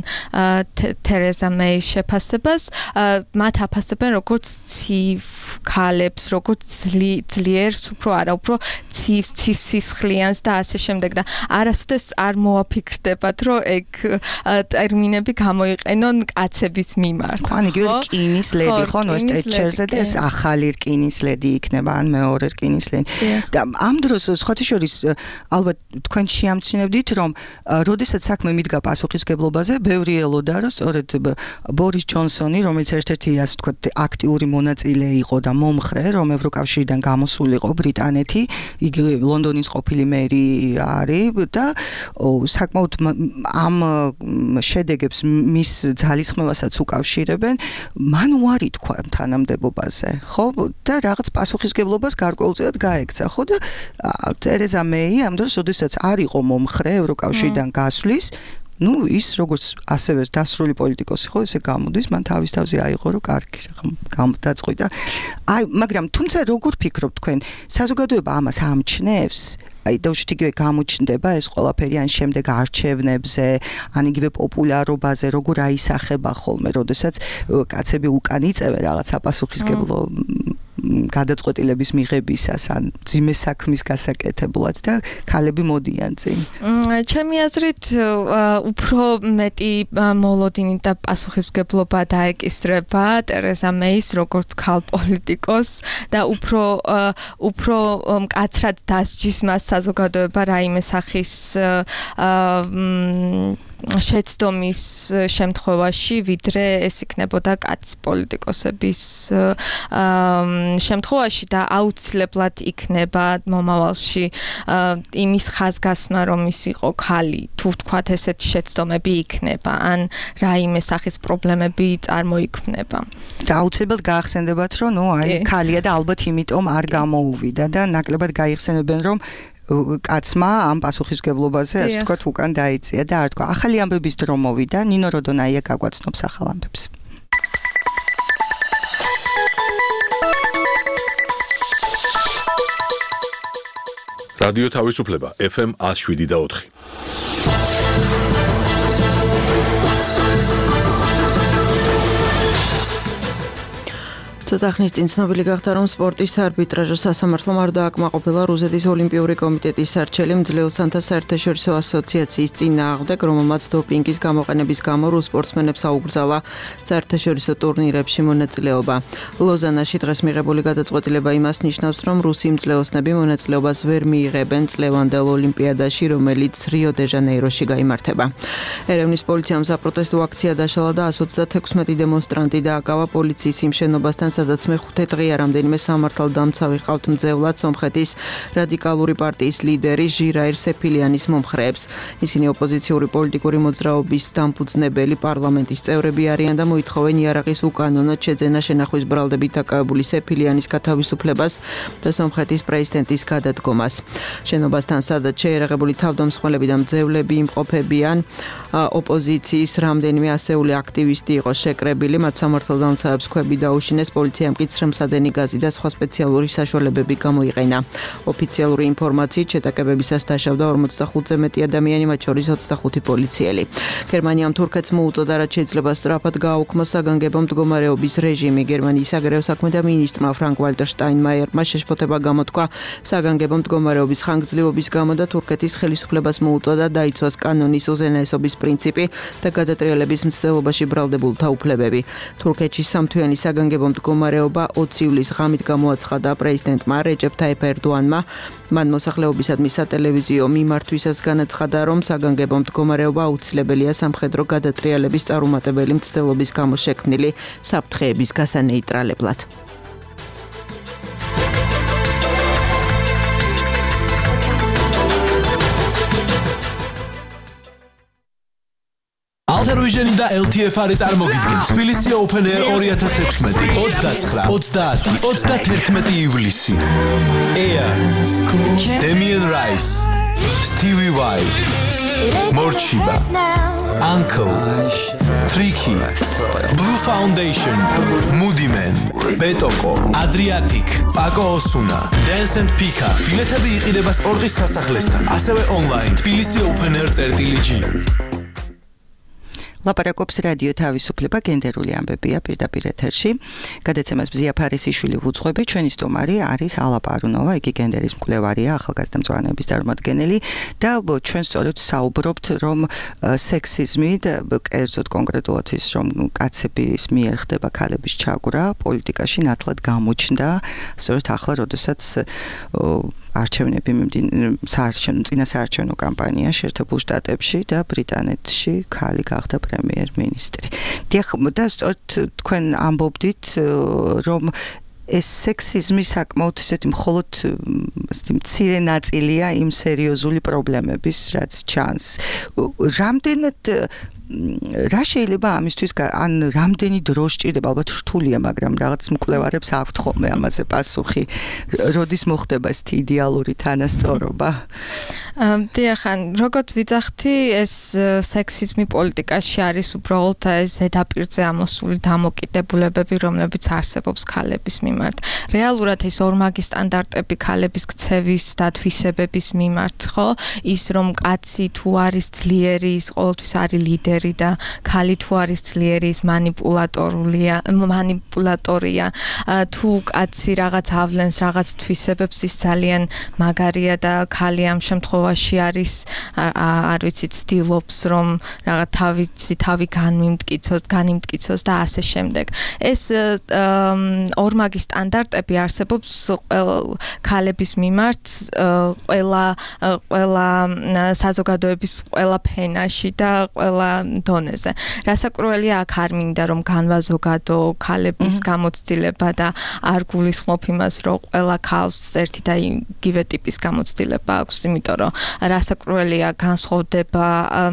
თერეზა მეის შეფასებას, მათ აფასებენ როგორც ცივ ქალებს, როგორც ძლიერს, უფრო არა, უფრო ცივ სისხლიანს და ასე შემდეგ და არასოდეს არ მოაფიქრდებათ, რომ ეგ ტერმინები გამოიყენონ კაცების მიმართ. ან იგივე რკინის ლედი, ხო, ნუ ეს ტეჩერზე და ეს ახალი რკინის ლედი იქნება, ან მეორე რკინის ლედი. და ამ დროს სხვათა შორის ალბათ თქვენ შეამჩნევდით, რომ როდესაც საქმე მიდგა პასუხისგებლობაზე, ბევრი ელოდა, რომ სწორედ ბორის ჯონსონი, რომელიც ერთ-ერთი ასე ვთქვათ აქტიური მონაწილე იყო და მომხრე, რომ ევროკავშირიდან გამოსულიყო ბრიტანეთი, იგი ლონდონის ყოფილი მერი არის და საკმაოდ ამ შედეგებს მის ძალისხმევასაც უკავშირებენ, მან უარი თქვა თანამდებობაზე, ხო? და რაღაც პასუხისგებლობას გარკვეულწილად გაექცა, ხო? და ტერეზა მეი ამ დროს, როდესაც არ იყო მომხრე ევროკავშირიდან გასვლის, ну, ის როგორც ასევე დასრული პოლიტიკოსი ხო, ესე გამოდის, მან თავის თავზე აიღო, რომ კარგი, გადაწყვიტა. აი, მაგრამ თუმცა როგორ ფიქრობთ თქვენ, საზოგადოება ამას ამჩნევს? აი, დავუშვით იგივე გამოჩნდება ეს ყველაფერი ან შემდეგ არჩევნებზე, ან იგივე პოპულარობაზე, როგორ აისახება ხოლმე, როდესაც კაცები უკან იწევენ რაღაც საპასუხისგებლო გადაწყვეტილების მიღებისას ან ძიმე საქმის გასაკეთებლად და ქალები მოდიან წინ. ჩემი აზრით უფრო მეტი მოლოდინი და პასუხისმგებლობა დაეკისრება ტერეზა მეის როგორც ქალ პოლიტიკოს და უფრო უფრო მკაცრად დასჯის მას საზოგადოება რაიმე სახის შეცდომის შემთხვევაში, ვიდრე ეს იქნებოდა კაცის პოლიტიკოსების შემთხვევაში და აუცილებლად იქნება მომავალში იმის ხაზგასმა, რომ ის იყო ქალი, თუ ვთქვათ ესეთი შეცდომები იქნება, ან რაიმე სახის პრობლემები წარმოიქმნება. და აუცილებლად გაახსენდებათ, რომ ნუ აი ქალია და ალბათ იმიტომ არ გამოუვიდა და ნაკლებად გაიხსენებენ, რომ კაცმა ამ პასუხისმგებლობაზე ასე ვთქვათ უკან დაიწია და არ თქვა. ახალი ამბების დრო მოვიდა, ნინო როდონაია გაგვაცნობს ახალ ამბებს. რადიო თავისუფლება ეფ ემ one oh seven და four. ცოტა ხნის წინ ცნობილი გახდა, რომ სპორტის არბიტრაჟო სასამართლომ არ დააკმაყოფილა რუსეთის ოლიმპიური კომიტეტის არჩელი მძლეოსანთა საერთაშორისო ასოციაციის წინააღმდეგ, რომელმაც დოპინგის გამოყენების გამო რუს სპორტსმენებს აუგრძალა საერთაშორისო ტურნირებში მონაწილეობა. ლოზანაში დღეს მიღებული გადაწყვეტილება იმას ნიშნავს, რომ რუსი მძლეოსნები მონაწილეობას ვერ მიიღებენ წლევანდელ ოლიმპიადაში, რომელიც რიო-დე-ჟანეიროში გაიმართება. ერევნის პოლიციამ საპროტესტო აქცია დაშალა და one hundred sixty-six დემონსტრანტი დააკავა პოლიციის იმ შენობასთან, სადაც მეხუთე დღეა რამდენიმე სამართალდამცავი ყავთ მძევლად სომხეთის რადიკალური პარტიის ლიდერი ჟირაირ სეფილიანის მომხრეებს. ისინი ოპოზიციური პოლიტიკური მოძრაობის დამფუძნებელი პარლამენტის წევრები არიან და მოითხოვენ იარაღის უკანონოდ შეძენა შენახვის ბრალდებით დაკავებული სეფილიანის გათავისუფლებას და სომხეთის პრეზიდენტის გადადგომას. შენობასთან სადაც შეერაღებული თავდამსხმელები და მძევლები იმყოფებიან, ოპოზიციის რამდენიმე ასეული აქტივისტი იყო შეკრებილი, მათ სამართალდამცავებს ქვები დაუშინეს, პოლიციამ კი ცრემლსადენი გაზი და სხვა სპეციალური საშუალებები გამოიყენა. ოფიციალური ინფორმაციით შეტაკებებისას დაშავდა ორმოცდახუთზე მეტი ადამიანი, მათ შორის ოცდახუთი პოლიციელი. გერმანიამ თურქეთს მოუწოდა, რაც შეიძლება სწრაფად გააუქმოს საგანგებო მდგომარეობის რეჟიმი. გერმანიის საგარეო საქმეთა მინისტრმა ფრანკ ვალტერ შტაინმაიერმა შეშფოთება გამოთქვა საგანგებო მდგომარეობის ხანგრძლივობის გამო და თურქეთის ხელისუფლებას მოუწოდა დაიცვას კანონის უზენაესობის პრინციპი და გადატრიალების მცდელობაში ბრალდებულთა უფლებები. თურქეთში სამთვიანი საგანგებო მდგომარეობა ოცი ივლისს ღამით გამოაცხადა პრეზიდენტმა რეჯეპ თაიფ ერდოანმა. მან მოსახლეობისადმი სატელევიზიო მიმართვისას განაცხადა, რომ საგანგებო მდგომარეობა აუცილებელია სამხედრო გადატრიალების წარუმატებელი მცდელობის გამო შექმნილი საფრთხეების გასანეიტრალებლად. Alter-Vision და ელ თი ეფ არის წარმოგიდგენ თბილისი Open Air twenty sixteen ოცდაცხრა, ოცდაათი, ოცდათერთმეტი ივლისი. Air, Damien Rice, Stevie Vai, Morchiba, Uncle, Tricky, Blue Foundation, Moody Man, Betoko, Adriatic, Paco Osuna, Dance and Pika. ბილეთები იყიდება სპორტის სასახლესთან, ასევე online თბილისი Open Air წერტილი-G. ლაპარაკობს რადიო თავისუფლება, გენდერული ამბებია პირდაპირ ეთერში. გადაცემას მზია ფარისიშვილი ვუძღვები, ჩვენი სტუმარი არის ალა პარუნოვა, იგი გენდერის მკვლევარია, ახალგაზრდა მწვანეების წარმომადგენელი და ჩვენ სწორედ საუბრობთ, რომ სექსიზმი და კერძოდ კონკრეტულად ის, რომ კაცების მიერ ხდება ქალების ჩაგვრა პოლიტიკაში ნათლად გამოჩნდა, სწორედ ახლა, როდესაც არჩევნები საარჩევნო წინა საარჩევნო კამპანია შეერთებულ შტატებში და ბრიტანეთში ქალი გახდა პრემიერ-მინისტრი. დიახ, და სწორედ თქვენ ამბობდით, რომ ეს სექსიზმი საკმაოდ ისეთი მხოლოდ ისეთი მცირე ნაწილია იმ სერიოზული პრობლემების, რაც ჩანს. რამდენად რა შეიძლება ამისთვის ან რამდენი დრო სჭირდება, ალბათ რთულია, მაგრამ რაღაც მკვლევარებს აქვთ ხოლმე ამაზე პასუხი, როდის მოხდება ეს იდეალური თანასწორობა? დიახ, როგორც ვიძახთი, ეს სექსიზმი პოლიტიკაში არის უბრალოდ ეს ზედაპირზე ამოსული დამოკიდებულებები, რომლებიც არსებობს ქალების მიმართ. რეალურად ეს ორმაგი სტანდარტები ქალების ქცევის და თვისებების მიმართ, ხო? ის რომ კაცი თუ არის ძლიერი, ის ყოველთვის არის ლიდერი ძლიერი და ქალი თუ არის ძლიერი ის манипуляტორულია манипуляტორია თუ კაცი რაღაც ავლენს რაღაც თვისებებს ის ძალიან მაგარია და ქალი ამ შემთხვევაში არის არ ვიცი ცდილობს რომ რაღაც თავისი თავი განიმტკიცოს განიმტკიცოს და ასე შემდეგ ეს ორმაგი სტანდარტები არსებობს ქალების მიმართ ყველა ყველა საზოგადოების ყველა ფენაში და ყველა დონეზე. Რასაკურველია აქ არ მინდა რომ განვაზოგადო ქალების გამოცდილება და არ გულისხმობ იმას რომ ყველა ქალს ერთი და იგივე ტიპის გამოცდილება აქვს, იმიტომ რომ რასაკურველია განსხვავდება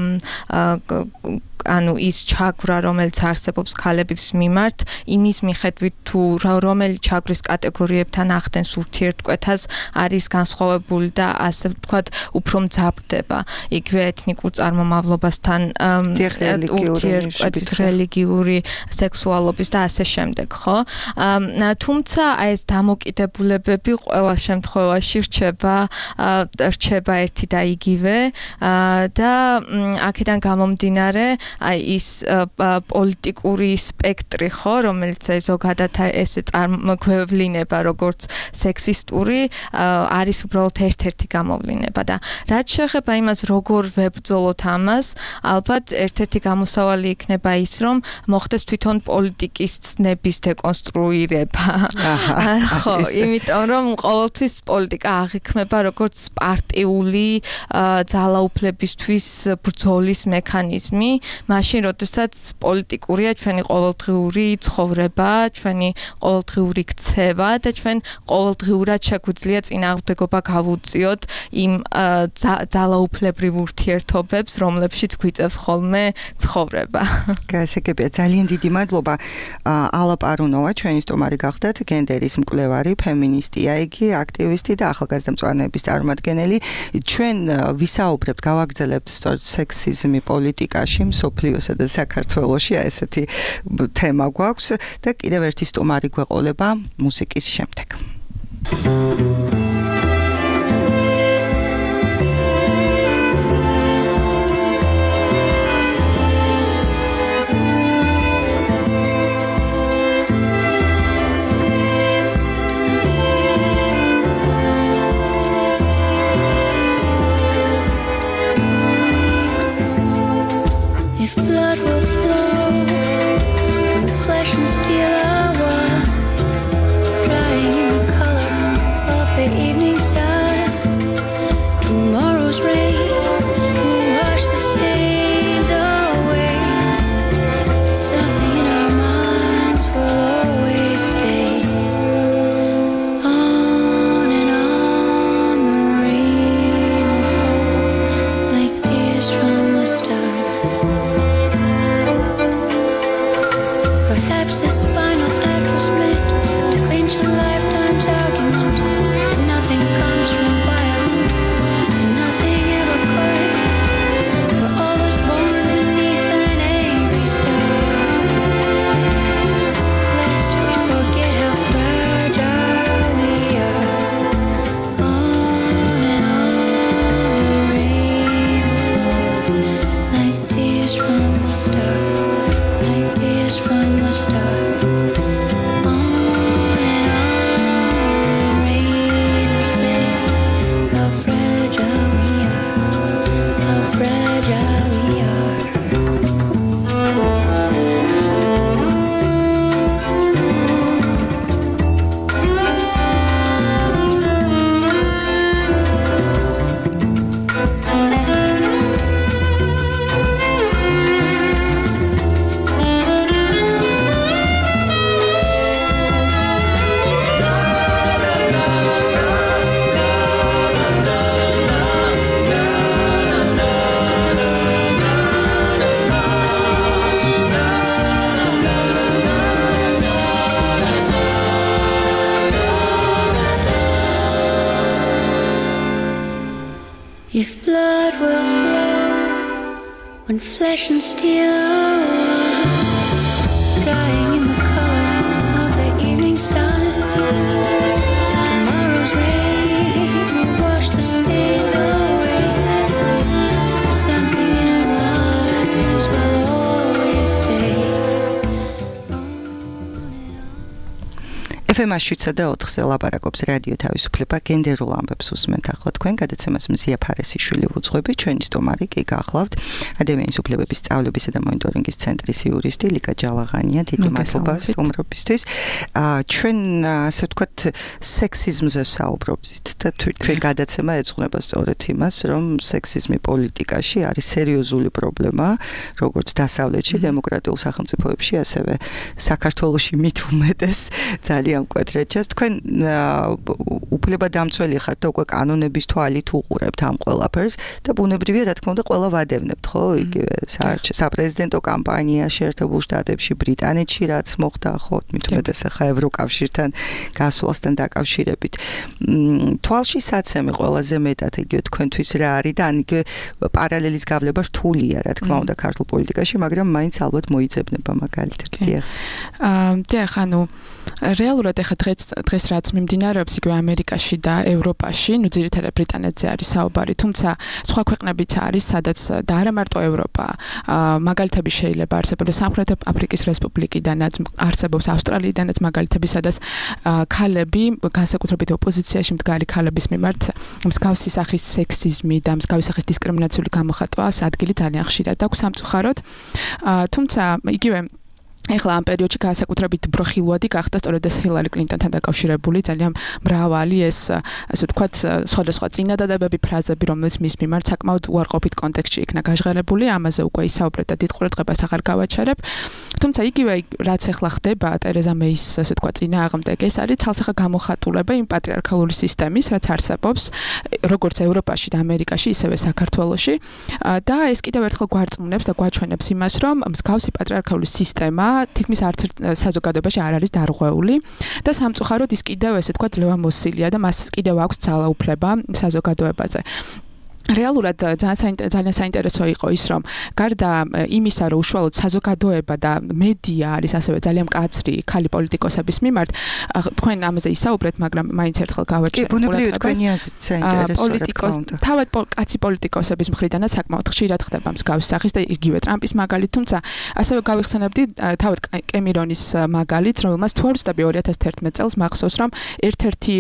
ანუ ის ჩაგვრა რომელიც არსებობს ქალების მიმართ იმის მიხედვით თუ რომელი ჩაგვრის კატეგორიებთან ახდენს ურთიერთკვეთას არის განსხვავებული და ასე ვთქვათ უფრო მძაფრდება იგივე ეთნიკურ წარმომავლობასთან ურთიერთკვეთის რელიგიური სექსუალობის და ასე შემდეგ ხო თუმცა აი ეს დამოკიდებულებები ყველა შემთხვევაში რჩება რჩება ერთი და იგივე და აქედან გამომდინარე აი ის პოლიტიკური სპექტრი ხო რომელიც აი ზოგადად ესე წარმოგვევლინება როგორც სექსისტური არის უბრალოდ ერთ-ერთი გამოვლინება და რაც შეეხება იმას როგორ ვებრძოლოთ ამას ალბათ ერთ-ერთი გამოსავალი იქნება ის რომ მოხდეს თვითონ პოლიტიკის ცნების დეკონსტრუირება ხო იმიტომ რომ ყოველთვის პოლიტიკა აღიქმება როგორც პარტიული ძალაუფლებისთვის ბრძოლის მექანიზმი მაშინ როდესაც პოლიტიკურია ჩვენი ყოველდღიური ცხოვრება, ჩვენი ყოველდღიური ქცევა და ჩვენ ყოველდღიურად შეგვიძლია წინააღმდეგობა გავუწიოთ იმ ძალაუფლებრივ ურთიერთობებს, რომლებშიც გვიწევს ხოლმე ცხოვრება. გასაგებია, ძალიან დიდი მადლობა. ალა პარუნოვა ჩვენი სტუმარი გახდათ, გენდერის მკვლევარი, ფემინისტია იგი, აქტივისტი და ახალგაზრდა მწვანეების წარმომადგენელი. ჩვენ ვისაუბრებთ, გავაგრძელებთ სწორედ სექსიზმი პოლიტიკაში სოფლიოსა და საქართველოში ესეთი თემა გვაქვს და კიდევ ერთი სტუმარი გვეყოლება მუსიკის შემდეგ. If blood will flow when flesh and steel are one, drying in the color of the evening sun, tomorrow's rain will wash the stains away. Something in our eyes will ეფ ემ შვიდსა და ოთხზე ლაპარაკობს რადიო თავისუფლება გენდერულ ამბებს უსმენთ ახლა თქვენ გადაცემას მზია ფარესიშვილი ვუძღვები ჩვენი სტუმარი კი გახლავთ ადამიანის უფლებების სწავლებისა და მონიტორინგის ცენტრის იურისტი ლიკა ჯალაღანია დიდი მადლობა სტუმრობისთვის ჩვენ ასე ვთქვათ სექსიზმზე საუბრობთ და ჩვენ გადაცემა ეძღვნება სწორედ იმას რომ სექსიზმი პოლიტიკაში არის სერიოზული პრობლემა როგორც დასავლეთში დემოკრატიულ სახელმწიფოებში ასევე საქართველოში მით უმეტეს ძალიან მკვეთრად ჩას თქვენ უფლებადამცველი ხართ და უკვე კანონების თვალით უყურებთ ამ ყველაფერს და ბუნებრივია რა თქმა უნდა ყველა ვადევნებთ ხო იგივე საპრეზიდენტო კამპანია შეერთებულ შტატებში ბრიტანეთში რაც მოხდა ხო მით უმეტეს ახლა ევროკავშირთან გასვლასთან დაკავშირებით თვალში საცემი ყველაზე მეტად იგივე თქვენთვის რა არის და ან იგივე პარალელის გავლება რთულია რა თქმა უნდა ქართულ პოლიტიკაში მაგრამ მაინც ალბათ მოიძებნება მაგალითად დიახ აა დიახ ანუ რეალურად ახლა დღეს დღეს რაც მიმდინარეობს იგივე ამერიკაში და ევროპაში ნუ ძირითადად ბრიტანეთზე არის საუბარი თუმცა სხვა ქვეყნებიც არის სადაც და არა მარტო ევროპა მაგალითები შეიძლება არსებობდეს სამხრეთ აფრიკის რესპუბლიკიდანაც არსებობს ავსტრალიიდანაც მაგალითები სადაც ქალები განსაკუთრებით ოპოზიციაში მდგარი ქალების მიმართ მსგავსი სახის სექსიზმი და მსგავსი სახის დისკრიმინაციული გამოხატვას ადგილი ძალიან ხშირად აქვს სამწუხაროდ თუმცა იგივე ეხლა ამ პერიოდში განსაკუთრებით ბროხილვადი გახდა სწორედ ეს ჰილარი კლინტონთან დაკავშირებული ძალიან მრავალი ეს ასე ვთქვათ სხვადასხვა წინადადებები ფრაზები რომელიც მის მიმართ საკმაოდ უარყოფით კონტექსტში იქნა გაჟღერებული ამაზე უკვე ისაუბრეთ და დიდ ყურადღებას აღარ გავაჩერებ თუმცა იგივე რაც ეხლა ხდება ტერეზა მეის ასე ვთქვათ წინააღმდეგ ეს არის ცალსახა გამოხატულება იმ პატრიარქალური სისტემის რაც არსებობს როგორც ევროპაში და ამერიკაში ისევე საქართველოში და ეს კიდევ ერთხელ გვარწმუნებს და გვაჩვენებს იმას რომ მსგავსი პატრიარქალური სისტემა თითქმის არც საზოგადოებაში არ არის დარღვეული და სამწუხაროდ ის კიდევ ესე თქვა ძლევამოსილია და მას კიდევ აქვს ძალაუფლება საზოგადოებაზე რეალურად ძალიან საინტერესო იყო ის რომ გარდა იმისა რომ უშუალოდ საზოგადოება და მედია არის ასევე ძალიან მკაცრი ქალი პოლიტიკოსების მიმართ თქვენ ამაზე ისაუბრეთ მაგრამ მაინც ერთხელ გავაჩერეთ კი ბუნებრივია თქვენი აზრით საინტერესო პოლიტიკოს თავად კაცი პოლიტიკოსების მხრიდანაც საკმაოდ ხშირად ხდება მსგავსი სახის და იგივე ტრამპის მაგალით თუმცა ასევე გავიხსენებდი თავად კემირონის მაგალით რომელმაც თუ არ ვცდები ორი ათას თერთმეტ წელს მახსოვს რომ ერთ-ერთი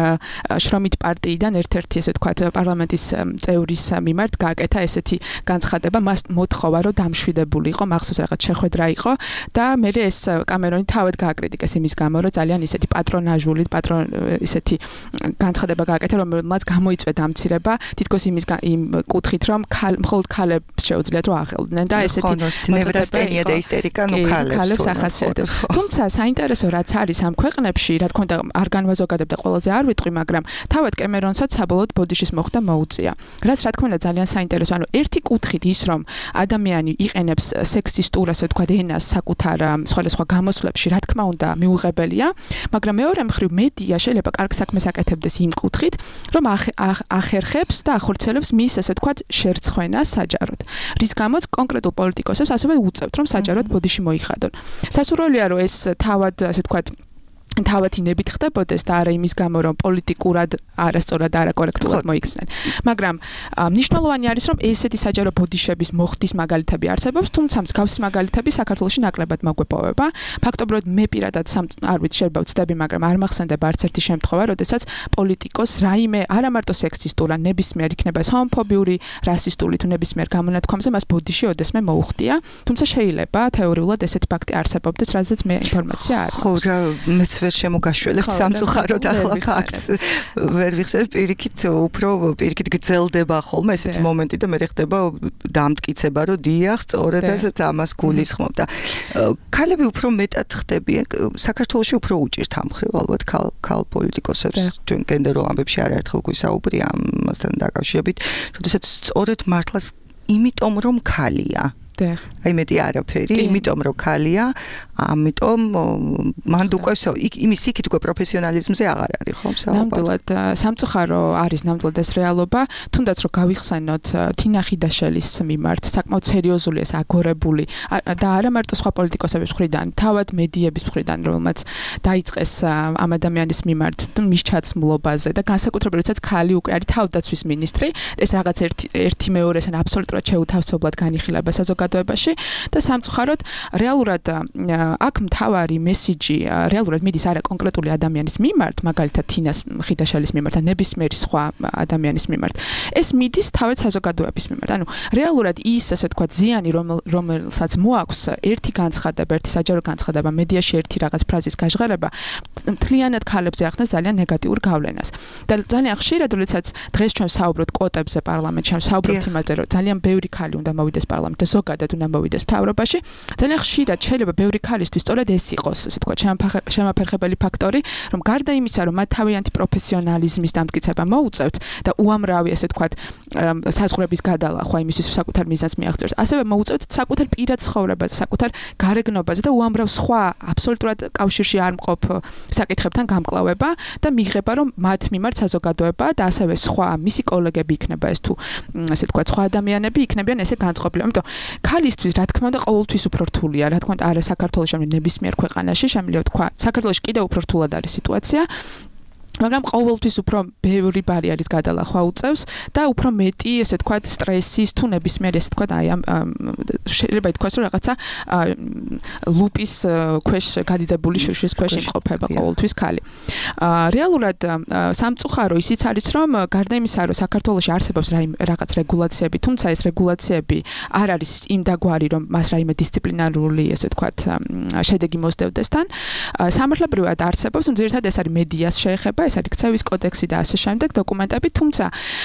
შრომით პარტიიდან ერთ-ერთი ესე ვთქვათ პარლამენტის ორის მიმართ გააკეთა ესეთი განცხადება მას მოთხოვა რომ დამშვიდებული იყო მახსოვს რაღაც შეხვედრა იყო და მე ეს კამერონი თავად გააკრიტიკეს იმის გამო რომ ძალიან ისეთი პატრონაჟული პატრონ ისეთი განცხადება გააკეთა რომელმაც გამოიწვია დამცირება თითქოს იმის იმ კუთხით რომ მხოლოდ ქალებს შეუძლიათ რომ აღელვდნენ და ესეთი ნევრასტენია და ისტერიკა ნუ ქალებს ახასიათებს თუმცა საინტერესო რაც არის ამ ქვეყნებში რა თქმა უნდა არ განვაზოგადებ და ყველაზე არ ვიტყვი მაგრამ თავად კემერონსაც საბოლოოდ ბოდიშის მოხდა მოუწია რაც რა თქმა უნდა ძალიან საინტერესო ანუ ერთი კუთხით ის რომ ადამიანი იყენებს სექსისტურ ასე ვთქვათ ენას საკუთარ სხვადასხვა გამოსვლებში რა თქმა უნდა მიუღებელია მაგრამ მეორე მხრივ მედია შეიძლება კარგ საქმეს აკეთებდეს იმ კუთხით რომ ახერხებს და ახორციელებს მის ასე ვთქვათ შერცხვენას საჯაროდ რის გამოც კონკრეტულ პოლიტიკოსებს ასევე უწევთ რომ საჯაროდ ბოდიში მოიხადონ სასურველია რომ ეს თავად ასე ვთქვათ თავათი ნებით ხდებოდეს და არა იმის გამო რომ პოლიტიკურად არასწორად არაკორექტულად მოიქცნენ. მაგრამ მნიშვნელოვანი არის რომ ესეთი საჯარო ბოდიშების მოხდის მაგალითები არსებობს, თუმცა მსგავსი მაგალითები საქართველოში ნაკლებად მოგვეპოვება. ფაქტობრივად მე პირადად არ ვიცი შეიძლება ვცდები, მაგრამ არ მახსენდება არც ერთი შემთხვევა, როდესაც პოლიტიკოს რაიმე არა მარტო სექსისტურ, ან ნებისმიერ იქნება ეს ჰომოფობიური, რასისტული თუ ნებისმიერ გამონათქვამზე მას ბოდიში ოდესმე მოუხდია, თუმცა შეიძლება თეორიულად ესეთი ფაქტი არსებობდეს, რაზეც მე ინფორმაცია არ აქვს. ხო, რა მეც ვერ შემოგაშველებთ სამწუხაროდ ახლა ფაქტს ვერ ვიხსენებ პირიქით უფრო პირიქით გრძელდება ხოლმე ესეთი მომენტი და მე ხდება დამტკიცება რომ დიახ სწორედ ასეთ ამას გულისხმობ და ქალები უფრო მეტად ხდებიან საქართველოში უფრო უჭირთ ამ ხრივ ალბათ ქალ ქალ პოლიტიკოსებს ჩვენ გენდერულ ამბებში არაერთხელ გვისაუბრია ამასთან დაკავშირებით როდესაც სწორედ მართლაც იმიტომ რომ ქალია აი მეტი არაფერი, იმიტომ რომ ქალია, ამიტომ მანდ უკვე იმის იქით უკვე პროფესიონალიზმზე აღარ არის ხო საუბარი. ნამდვილად სამწუხარო არის ნამდვილად ეს რეალობა, თუნდაც რომ გავიხსენოთ თინა ხიდაშელის მიმართ საკმაოდ სერიოზული ეს აგორებული და არა მარტო სხვა პოლიტიკოსების მხრიდან, თავად მედიების მხრიდან, რომელმაც დაიწყეს ამ ადამიანის მიმართ მის ჩაცმულობაზე და განსაკუთრებით როდესაც ქალი უკვე არის თავდაცვის მინისტრი, ეს რაღაც ერთი ერთი მეორეს ან აბსოლუტურად შეუთავსებლად განიხილება საზოგადოებაში საზოგადოებაში და სამწუხაროდ რეალურად აქ მთავარი მესიჯი რეალურად მიდის არა კონკრეტული ადამიანის მიმართ, მაგალითად თინას ხიდაშალის მიმართ და ნებისმიერი სხვა ადამიანის მიმართ. ეს მიდის თავად საზოგადოების მიმართ. ანუ რეალურად ის ასე თქვა ზიანი რომელსაც მოაქვს ერთი განცხადება, ერთი საჯარო განცხადება, მედიაში ერთი რაღაც ფრაზის გაჟღერება, მთლიანად ქალებზე ახდენს ძალიან ნეგატიურ გავლენას. და ძალიან ხშირად როდესაც დღეს ჩვენ ვსაუბრობთ კვოტებზე პარლამენტში, ვსაუბრობთ იმაზე, რომ ძალიან ბევრი ქალი უნდა მოვიდეს პარლამენტში და ზოგადად უნდა მოვიდეს მთავრობაში, ძალიან ხშირად შეიძლება ბევრი ქალისთვის სწორედ ეს იყოს, ასე თქვა, შემაფერხებელი ფაქტორი, რომ გარდა იმისა, რომ მათ თავიანთი პროფესიონალიზმის დამტკიცება მოუწევთ და უამრავი, ასე თქვა, საზღვრების გადალახვა იმისთვის, რომ საკუთარ მიზანს მიაღწიოს, ასევე მოუწევთ საკუთარ პირად ცხოვრებაზე, საკუთარ გარეგნობაზე და უამრავ სხვა აბსოლუტურად კავშირში არ მყოფ საკითხებთან გამკლავება და მიიღება, რომ მათ მიმართ საზოგადოება და ასევე სხვა მისი კოლეგები იქნება ეს თუ ასე თქვა სხვა ადამიანები იქნებიან ესე განწყობილი. ამიტომ ქალისთვის რა თქმა უნდა ყოველთვის უფრო რთულია, რა თქმა უნდა არა საქართველოს შემდგომ ნებისმიერ ქვეყანაში შემიძლია თქვა საქართველოში კიდევ უფრო რთულად არის სიტუაცია. მაგრამ ყოველთვის უფრო ბევრი ბარიერის გადალახვა უწევს და უფრო მეტი ესე თქვა სტრესის თუ ნებისმიერი ესე თქვა აი ამ შეიძლება ითქვას რომ რაღაცა ლუპის ქვეშ გადიდებული შუშის ქვეშ იმყოფება ყოველთვის ქალი. რეალურად სამწუხარო ისიც არის რომ გარდა იმისა რომ საქართველოში არსებობს რაღაც რეგულაციები, თუმცა ეს რეგულაციები არ არის იმ დაგვარი რომ მას რაიმე დისციპლინარული ესე თქვა შედეგი მოსდევდეს თან. სამართლებრივად არსებობს, ну ძირითადად ეს არის მედიას შეეხება ეს არის ქცევის კოდექსი და ასე შემდეგ დოკუმენტები, თუმცა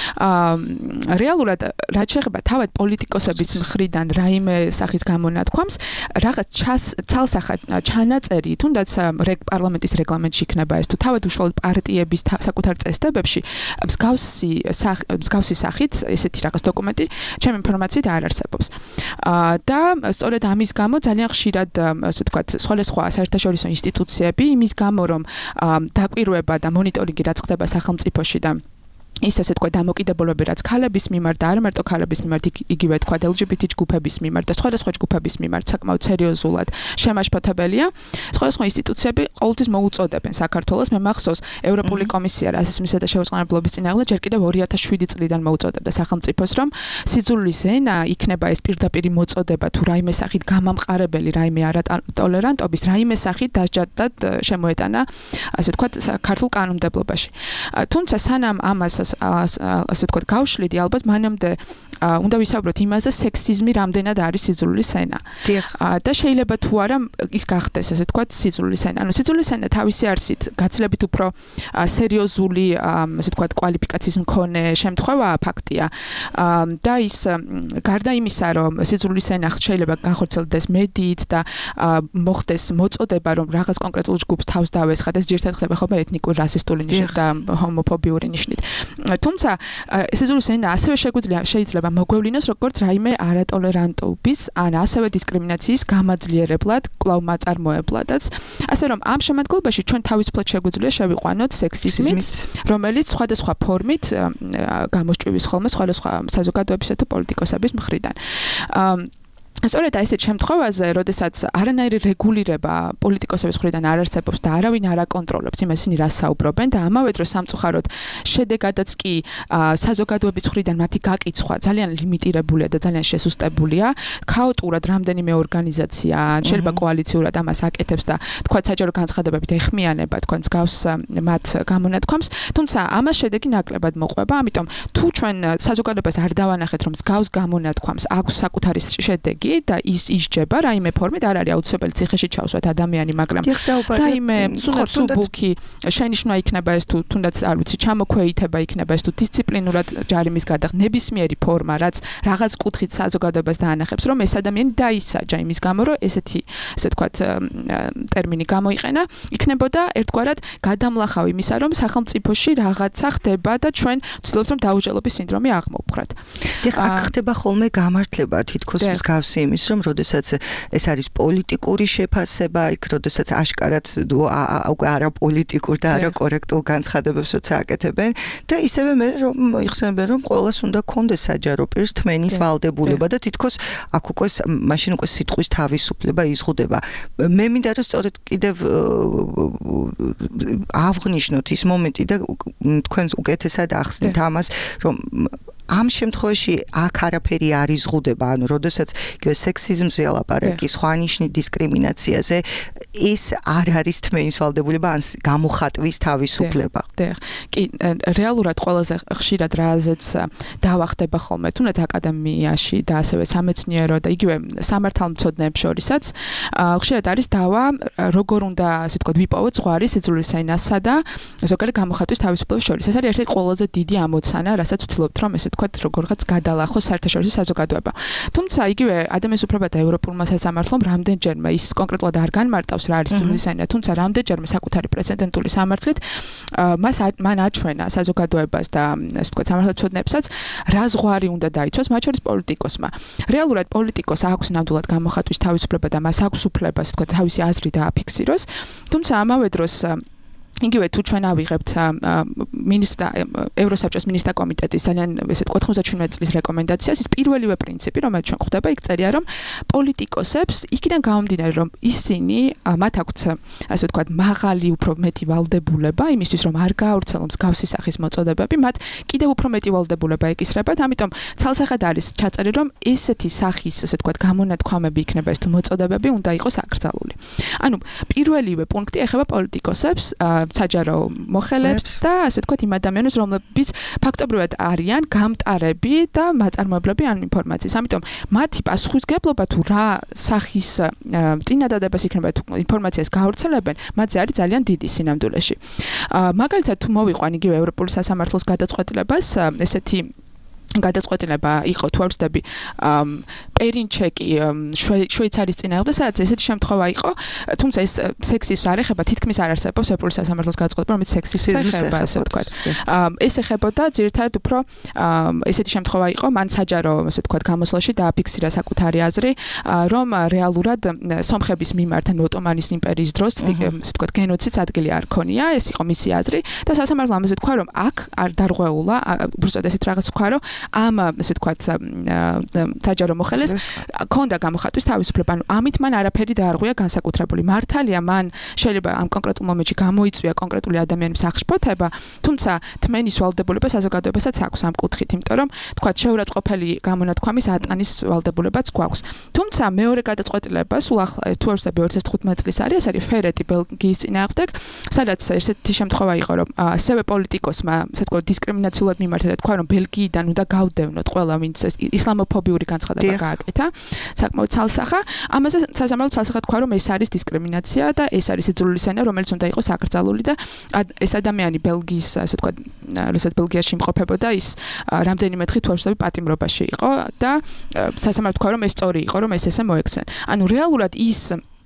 რეალურად რაც შეეხება თავად პოლიტიკოსების მხრიდან რაიმე სახის გამონათქვამს, რაღაც ცალსახად ჩანაწერი, თუნდაც პარლამენტის რეგლამენტში იქნება ეს თუ თავად უშუალოდ პარტიების საკუთარ წესდებებში მსგავსი მსგავსი სახით ესეთი რაღაც დოკუმენტი ჩემი ინფორმაციით არ არსებობს. და სწორედ ამის გამო ძალიან ხშირად ასე ვთქვათ, სხვადასხვა საერთაშორისო ინსტიტუციები იმის გამო რომ დაკვირვება და მონიტორინგი რაც ხდება სახელმწიფოში და ის ასე თქვა დამოკიდებულები რაც ქალების მიმართ და არა მარტო ქალების მიმართ, იგივე თქვა ელ ჯი ბი თი ჯგუფების მიმართ და სხვადასხვა ჯგუფების მიმართ საკმაოდ სერიოზულად შემაშფოთებელია. სხვადასხვა ინსტიტუციები ყოველთვის მოუწოდებენ საქართველოს, მე მახსოვს ევროპული კომისია რასიზმისა და შეუწყნებლობის წინააღმდეგ ჯერ კიდევ ორი ათას შვიდი წლიდან მოუწოდებდა სახელმწიფოს რომ სიძულვის ენა იქნება ეს პირდაპირი მოწოდება თუ რაიმე სახით გამამყარებელი რაიმე არატოლერანტობის რაიმე სახით დასჯადად შემოეტანა ასე თქვა ქართულ კანონმდებლობაში. თუმცა სანამ ამას ასე თქვა გავშლიდი ალბათ მანამდე უნდა ვისაუბროთ იმაზე სექსიზმი რამდენად არის სიძულვის ენა. და შეიძლება თუ არა ის გახდეს ასე თქვა სიძულვის ენა. ანუ სიძულვის ენა თავისი არსით გაცილებით უფრო სერიოზული ასე თქვა კვალიფიკაციის მქონე შემთხვევაა ფაქტია. და ის გარდა იმისა რომ სიძულვის ენა შეიძლება განხორციელდეს მედიით და მოხდეს მოწოდება რომ რაღაც კონკრეტულ ჯგუფს თავს დავესხათ, ეს ძირითადად ხდება ხოლმე ეთნიკური რასისტული ნიშნით და ჰომოფობიური ნიშნით. თუმცა სიძულვის ენა ასევე შეგვიძლია შეიძლება მოგვევლინოს როგორც რაიმე არატოლერანტობის ან ასევე დისკრიმინაციის გამაძლიერებლად, კვლავ მაწარმოებლადაც. ასე რომ ამ შემადგენლობაში ჩვენ თავისუფლად შეგვიძლია შევიყვანოთ სექსიზმიც, რომელიც სხვადასხვა ფორმით გამოსჭვივის ხოლმე სხვადასხვა საზოგადოებისა თუ პოლიტიკოსების მხრიდან. სწორედ აი ესეთ შემთხვევაზე, როდესაც არანაირი რეგულირება პოლიტიკოსების მხრიდან არ არსებობს და არავინ არ აკონტროლებს იმას, ისინი რას საუბრობენ და ამავე დროს სამწუხაროდ შედეგადაც კი საზოგადოების მხრიდან მათი გაკიცხვა ძალიან ლიმიტირებულია და ძალიან შესუსტებულია. ქაოტურად რამდენიმე ორგანიზაცია შეიძლება კოალიციურად ამას აკეთებს და თქვა საჯარო განცხადებებით ეხმიანება თქვა მსგავს მათ გამონათქვამს, თუმცა ამას შედეგი ნაკლებად მოყვება, ამიტომ თუ ჩვენ საზოგადოებას არ დავანახეთ რომ მსგავს გამონათქვამს აქვს საკუთარი შედეგი და ის ისჯება რაიმე ფორმით არ არის აუცილებელი ციხეში ჩავსვათ ადამიანი, მაგრამ რაიმე სუბუქი შენიშვნა იქნება ეს თუ თუნდაც არ ვიცი ჩამოქვეითება იქნება ეს თუ დისციპლინურად ჯარიმის გადაღ ნებისმიერი ფორმა რაც რაღაც კუთხით საზოგადოებას დაანახებს რომ ეს ადამიანი დაისაჯა იმის გამო რომ ესეთი ასე ვთქვათ ტერმინი გამოიყენა, იქნებოდა ერთგვარად გადამლახავ იმისა რომ სახელმწიფოში რაღაცა ხდება და ჩვენ ვცდილობთ რომ დაუჯელობის სინდრომი აღმოვხვრათ. დიახ, აქ ხდება ხოლმე გამართლება თითქოს მსგავსი იმის რომ როდესაც ეს არის პოლიტიკური შეფასება, იქ როდესაც აშკარად უკვე არაპოლიტიკურ და არაკორექტულ განცხადებებს როცა აკეთებენ და ისევე მე რომ იხსენებენ რომ ყველას უნდა კონდეს საჯარო პირს თმენის ვალდებულება და თითქოს აქ უკვე მაშინ უკვე სიტყვის თავისუფლება იზღუდება. მე მინდა რომ სწორედ კიდევ ავღნიშნოთ ის მომენტი და თქვენ უკეთესად ახსნით ამას რომ ამ შემთხვევაში აქ არაფერი არ იზღუდება, ანუ როდესაც იგივე სექსიზმზე ელაპარაკი, სხვა ნიშნით დისკრიმინაციაზე, ეს არ არის თმენის ვალდებულება, ან გამოხატვის თავისუფლება. დიახ. კი, რეალურად ყველაზე ხშირად რაზეც დავახდება ხოლმე, თუნდაც აკადემიაში და ასევე სამეცნიერო და იგივე სამართალმცოდნეებს შორისაც, ხშირად არის დავა, როგორ უნდა, ასე ვთქვათ, ვიპოვოთ ზღვარი სიძულვილის ენასა და ზოგადად გამოხატვის თავისუფლების შორის. ეს არის ერთ-ერთი ყველაზე დიდი ამოცანა, რასაც ვცდილობთ, რომ ესე ვთქვათ, როგორღაც გადალახოს საერთაშორისო საზოგადოება. თუმცა იგივე ადამიანის უფლებათა ევროპულმა სასამართლომ რამდენჯერმე ის კონკრეტულად არ განმარტავს რა არის სიძულვილის ენა, თუმცა რამდენჯერმე საკუთარი პრეცედენტული სამართლით მას მან აჩვენა საზოგადოებას და ასე ვთქვათ, სამართალმცოდნეებსაც რა ზღვარი უნდა დაიცვას, მათ შორის პოლიტიკოსმა. რეალურად პოლიტიკოს აქვს ნამდვილად გამოხატვის თავისუფლება და მას აქვს უფლება, ასე ვთქვათ, თავისი აზრი დააფიქსიროს, თუმცა ამავე დროს იგივე თუ ჩვენ ავიღებთ მინისტრ ევროსაბჭოს მინისტრთა კომიტეტის ძალიან ესე ოთხმოცდაშვიდმეტი წლის რეკომენდაციას, ის პირველივე პრინციპი, რომელიც ჩვენ ხვდება, იქ წერია, რომ პოლიტიკოსებს იქიდან გამომდინარე, რომ ისინი მათ აქვთ ასე ვთქვათ, მაღალი უფრო მეტი ვალდებულება იმისთვის, რომ არ გაავრცელონ მსგავსი სახის მოწოდებები, მათ კიდევ უფრო მეტი ვალდებულება ეკისრებათ, ამიტომ ცალსახად არის ჩაწერილი, რომ ესეთი სახის ასე ვთქვათ, გამონათქვამები იქნება ეს თუ მოწოდებები უნდა იყოს აკრძალული. ანუ პირველივე პუნქტი ეხება პოლიტიკოსებს, საჯარო მოხელებს და ასე ვთქვათ იმ ადამიანებს, რომლებიც ფაქტობრივად არიან გამტარები და მაწარმოებლები ამ ინფორმაციის. ამიტომ მათი პასუხისგებლობა თუ რა სახის წინადადებას იქნება თუ ინფორმაციას გაავრცელებენ, მათზე არის ძალიან დიდი სინამდვილეში. მაგალითად თუ მოვიყვან იგივე ევროპული სასამართლოს გადაწყვეტილებას, ესეთი გადაწყვეტილება იყო თუ არ ვცდები პერინჩეკი შვეიცარიის წინააღმდეგ, სადაც ესეთი შემთხვევა იყო, თუმცა ეს სექსიზმს არ ეხება, თითქმის არ არსებობს ევროპული სასამართლოს გადაწყვეტილება, რომელიც სექსიზმს ეხება, ასე ვთქვათ. ეს ეხებოდა ძირითადად უფრო ესეთი შემთხვევა იყო, მან საჯარო, ასე ვთქვათ, გამოსვლაში დააფიქსირა საკუთარი აზრი, რომ რეალურად სომხების მიმართ ოტომანის იმპერიის დროს, ასე ვთქვათ, გენოციდს ადგილი არ ქონია, ეს იყო მისი აზრი და სასამართლო ამაზე თქვა, რომ აქ არ დარღვეულა, უბრალოდ ესეთ რაღაც თქვა, რომ ამ ასე ვთქვათ საჯარო მოხელეს ქონდა გამოხატვის თავისუფლება, ანუ ამით მან არაფერი დაარღვია განსაკუთრებული. მართალია, მან შეიძლება ამ კონკრეტულ მომენტში გამოიწვია კონკრეტული ადამიანის აღშფოთება, თუმცა თმენის ვალდებულება საზოგადოებასაც აქვს ამ კუთხით, იმიტომ რომ ვთქვათ, შეურაცხყოფელი გამონათქვამის ატანის ვალდებულებაც გვაქვს. თუმცა მეორე გადაწყვეტილება სულ ახლა თუ არ ვცდები ორი ათას თხუთმეტი წლის არის, ეს არის ფერეტი ბელგიის წინააღმდეგ, სადაც ესეთი შემთხვევა იყო, რომ ასევე პოლიტიკოსმა, ასე ვთქვათ, დისკრიმინაციულად მიმართა და თქვა, რომ ბელგიიდან უნდა გავდევნოთ ყველა, ვინც ისლამოფობიური განცხადება გააკეთა, საკმაოდ ცალსახა. ამაზე სასამართლო ცალსახად თქვა, რომ ეს არის დისკრიმინაცია და ეს არის სიძულვილის ენა, რომელიც უნდა იყოს აკრძალული და ეს ადამიანი ბელგიის, ასე ვთქვათ, როდესაც ბელგიაში იმყოფებოდა, ის რამდენიმე დღე თუ არ ვცდები პატიმრობაში იყო და სასამართლო თქვა, რომ ეს სწორი იყო, რომ ეს ესე მოექცნენ. ანუ რეალურად ის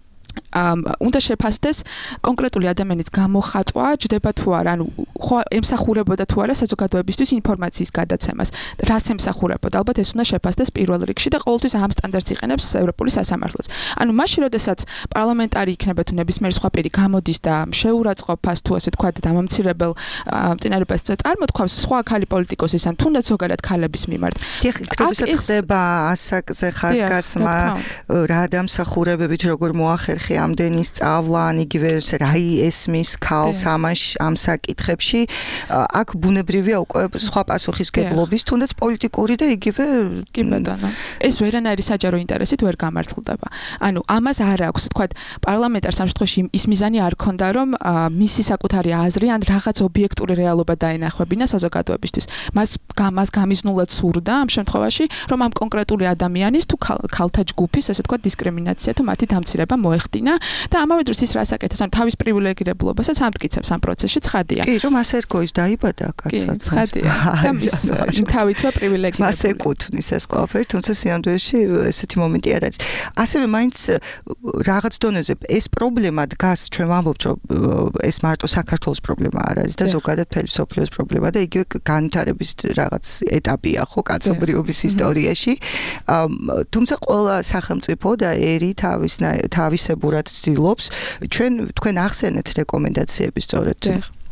უნდა შეფასდეს კონკრეტული ადამიანის გამოხატვა, ჯდება თუ არა, ანუ ხო ემსახურებოდა თუ არა საზოგადოებისთვის ინფორმაციის გადაცემას. რას ემსახურებოდა? ალბათ ეს უნდა შეფასდეს პირველ რიგში და ყოველთვის ამ სტანდარტს იყენებს ევროპული სასამართლოც. ანუ მაშინ, როდესაც პარლამენტარი იქნება თუ ნებისმიერი სხვა პირი გამოდის და შეურაცხყოფას თუ ასე თქვა დამამცირებელ წინარებას წარმოთქვავს სხვა ახალი პოლიტიკოსის ან თუნდაც ზოგადად ქალების მიმართ. დიახ, როდესაც ხდება ასაკზე ხაზგასმა, რა დამსახურებებით როგორ მოახერხა ამდენი სწავლა, ან იგივე რა ესმის ქალს ამ საკითხებში, აქ ბუნებრივია უკვე სხვა პასუხისგებლობის, თუნდაც პოლიტიკური და იგივე კი ბატონო. ეს ვერანაირი საჯარო ინტერესით ვერ გამართლდება. ანუ ამას არ აქვს, თქვათ, პარლამენტარს ამ შემთხვევაში ის მიზანი არ ქონდა, რომ მისი საკუთარი აზრი ან რაღაც ობიექტური რეალობა დაენახვებინა საზოგადოებისთვის. მას მას გამიზნულად სურდა ამ შემთხვევაში, რომ ამ კონკრეტული ადამიანის თუ ქალთა ჯგუფის, ასე ვთქვათ, დისკრიმინაცია თუ მათი დამცირება მოეხდინა და ამავე დროს ის რას აკეთებს, ანუ თავის პრივილეგირებულობასაც ამტკიცებს ამ პროცესში, ცხადია. კი, რომ ასე რგოის დაიბადა კაცსაც. ცხადია. და მის თავითვე პრივილეგირებული. მას ეკუთვნის ეს ყველაფერი, თუმცა სინამდვილეში ესეთი მომენტი არ არის. ასევე მაინც რაღაც დონეზე ეს პრობლემა დგას, ჩვენ ვამბობთ, რომ ეს მარტო საქართველოს პრობლემა არ არის და ზოგადად მთელი მსოფლიოს პრობლემა და იგივე განვითარების რაღაც ეტაპია ხო კაცობრიობის ისტორიაში. თუმცა ყველა სახელმწიფო და ერი თავის თავისებურად ცდილობს, ჩვენ თქვენ ახსენეთ რეკომენდაციები სწორედ.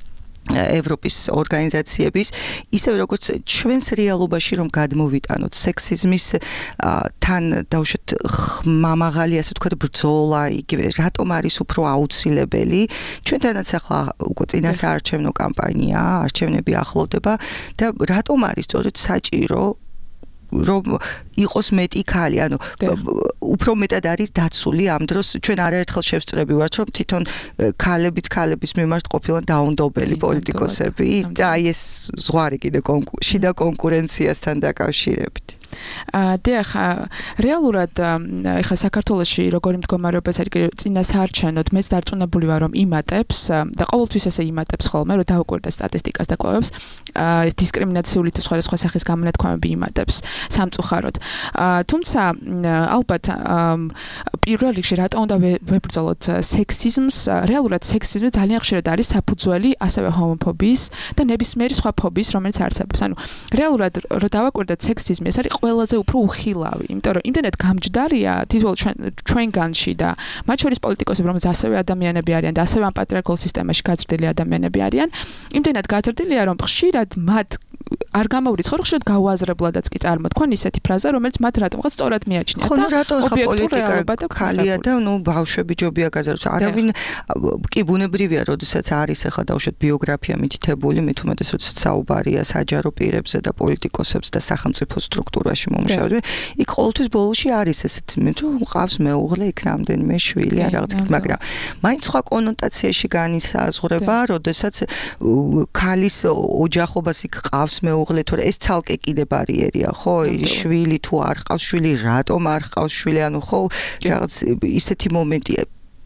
ევროპის ორგანიზაციების, ისევე როგორც ჩვენს რეალობაში რომ გადმოვიტანოთ სექსიზმის თან დავუშვათ ხმამაღალი, ასე ვთქვათ, ბრძოლა, იგივე რატომ არის უფრო აუცილებელი? ჩვენთანაც ახლა უკვე წინასაარჩევნო კამპანია, არჩევნები ახლოვდება და რატომ არის სწორედ საჭირო რომ იყოს მეტი ქალი, ანუ უფრო მეტად არის დაცული ამ დროს ჩვენ არაერთხელ შევსწრები ვართ რომ თვითონ ქალებიც ქალების მიმართ ყოფილან დაუნდობელი პოლიტიკოსები და აი ეს ზღვარი კიდე შიდა კონკურენციასთან დაკავშირებით. დიახ, რეალურად ეხლა საქართველოში როგორი მდგომარეობა არის წინასაარჩევნოდ მეც დარწმუნებული ვარ რომ იმატებს და ყოველთვის ესე იმატებს ხოლმე რომ დავუკვირდე სტატისტიკას და კვლევებს დისკრიმინაციული თუ სხვადასხვა სახის გამონათქვამები იმატებს სამწუხაროდ. თუმცა ალბათ პირველ რიგში რატომ უნდა ვებრძოლოთ სექსიზმს? რეალურად სექსიზმი ძალიან ხშირად არის საფუძველი ასევე ჰომოფობიის და ნებისმიერი სხვა ფობიის, რომელიც არსებობს. ანუ რეალურად რო დავაკვირდეთ სექსიზმი, ეს არის ყველაზე უფრო უხილავი, იმიტომ რომ იმდენად გამჯდარია თითოეულ ჩვენ ჩვენგანში და მათ შორის პოლიტიკოსები, რომელიც ასევე ადამიანები არიან და ასევე ამ პატრიარქალ სისტემაში გაზრდილი ადამიანები არიან, იმდენად გაზრდილია, რომ ხშირად მათ არ გამოვრიცხო, ხშირად გაუაზრებლადაც კი წარმოთქვან ისეთი ფრაზა, რომელიც მათ რატომღაც სწორად მიაჩნიათ და პოლიტიკა ქალია და ნუ ბავშვები ჯობია გაზარდოს. არავინ კი ბუნებრივია, როდესაც არის ახლა დავუშვათ ბიოგრაფია მითითებული, მით უმეტეს როდესაც საუბარია საჯარო პირებზე და პოლიტიკოსებს და სახელმწიფო სტრუქტურაში მომუშავე. იქ ყოველთვის ბოლოში არის ესეთი, თუ ყავს მეუღლე, იქ რამდენიმე შვილი ან რაღაც იქ, მაგრამ მაინც სხვა კონოტაციაში განისაზღვრება, როდესაც ქალის ოჯახობას იქ ყავს მეუღლე, თორე ეს ცალკე კიდე ბარიერია, ხო? შვილი თუ არ ყავს შვილი, რატომ არ ყავს შვილი, ანუ ხო, რაღაც ისეთი მომენტია.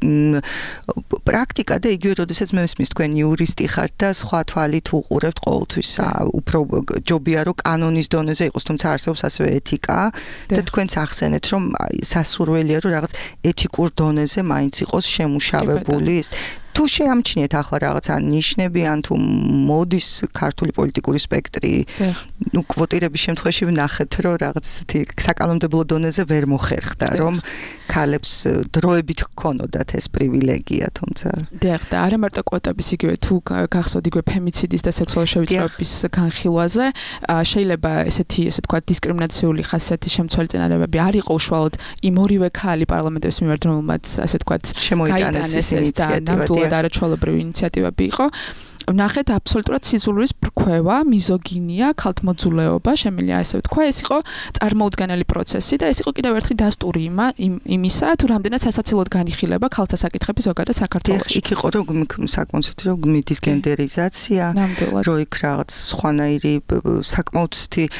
პრაქტიკა და იგივე როდესაც მე მისმის თქვენ იურისტი ხართ და სხვა თვალით უყურებთ ყოველთვის უფრო ჯობია რომ კანონის დონეზე იყოს, თუმცა არსებობს ასევე ეთიკა და თქვენც ახსენეთ რომ სასურველია რომ რაღაც ეთიკურ დონეზე მაინც იყოს შემუშავებული ის თუ შეამჩნიეთ ახლა რაღაცა ნიშნები ან თუ მოდის ქართული პოლიტიკური სპექტრი, ნუ კვოტირების შემთხვევაში ვნახეთ რომ რაღაც ისეთი საკანონმდებლო დონეზე ვერ მოხერხდა, რომ ქალებს დროებით ჰქონოდათ ეს პრივილეგია, თუმცა დიახ, და არა მარტო კვოტების, იგივე თუ გახსოვთ იგივე ფემიციდის და სექსუალური შევიწროების განხილვაზე, შეიძლება ესეთი, ესე თქვა, დისკრიმინაციული ხასიათის შემცველი წინადადებები არ იყო უშუალოდ იმ ორივე ქალი პარლამენტების მიმართ, რომელმაც ასე თქვა, შემოიტანეს ეს ინიციატივა და არაჩვეულებრივი ინიციატივები იყო. ვნახეთ აბსოლუტურად სიზულრის ბრქვევა, მიზოგინია, ქალთმოძულეობა, შემიძლია ასე ვთქვა, ეს იყო წარმოუდგენელი პროცესი და ეს იყო კიდევ ერთი დასტური იმისა, თუ რამდენად სასაცილოდ განიხილება ქალთა საკითხები ზოგადად საქართველოში. იქ იყო რომ საკმაოდ რომ გმიდის გენდერიზაცია, რომ იქ რაღაც სხვანაირი საკმაოდ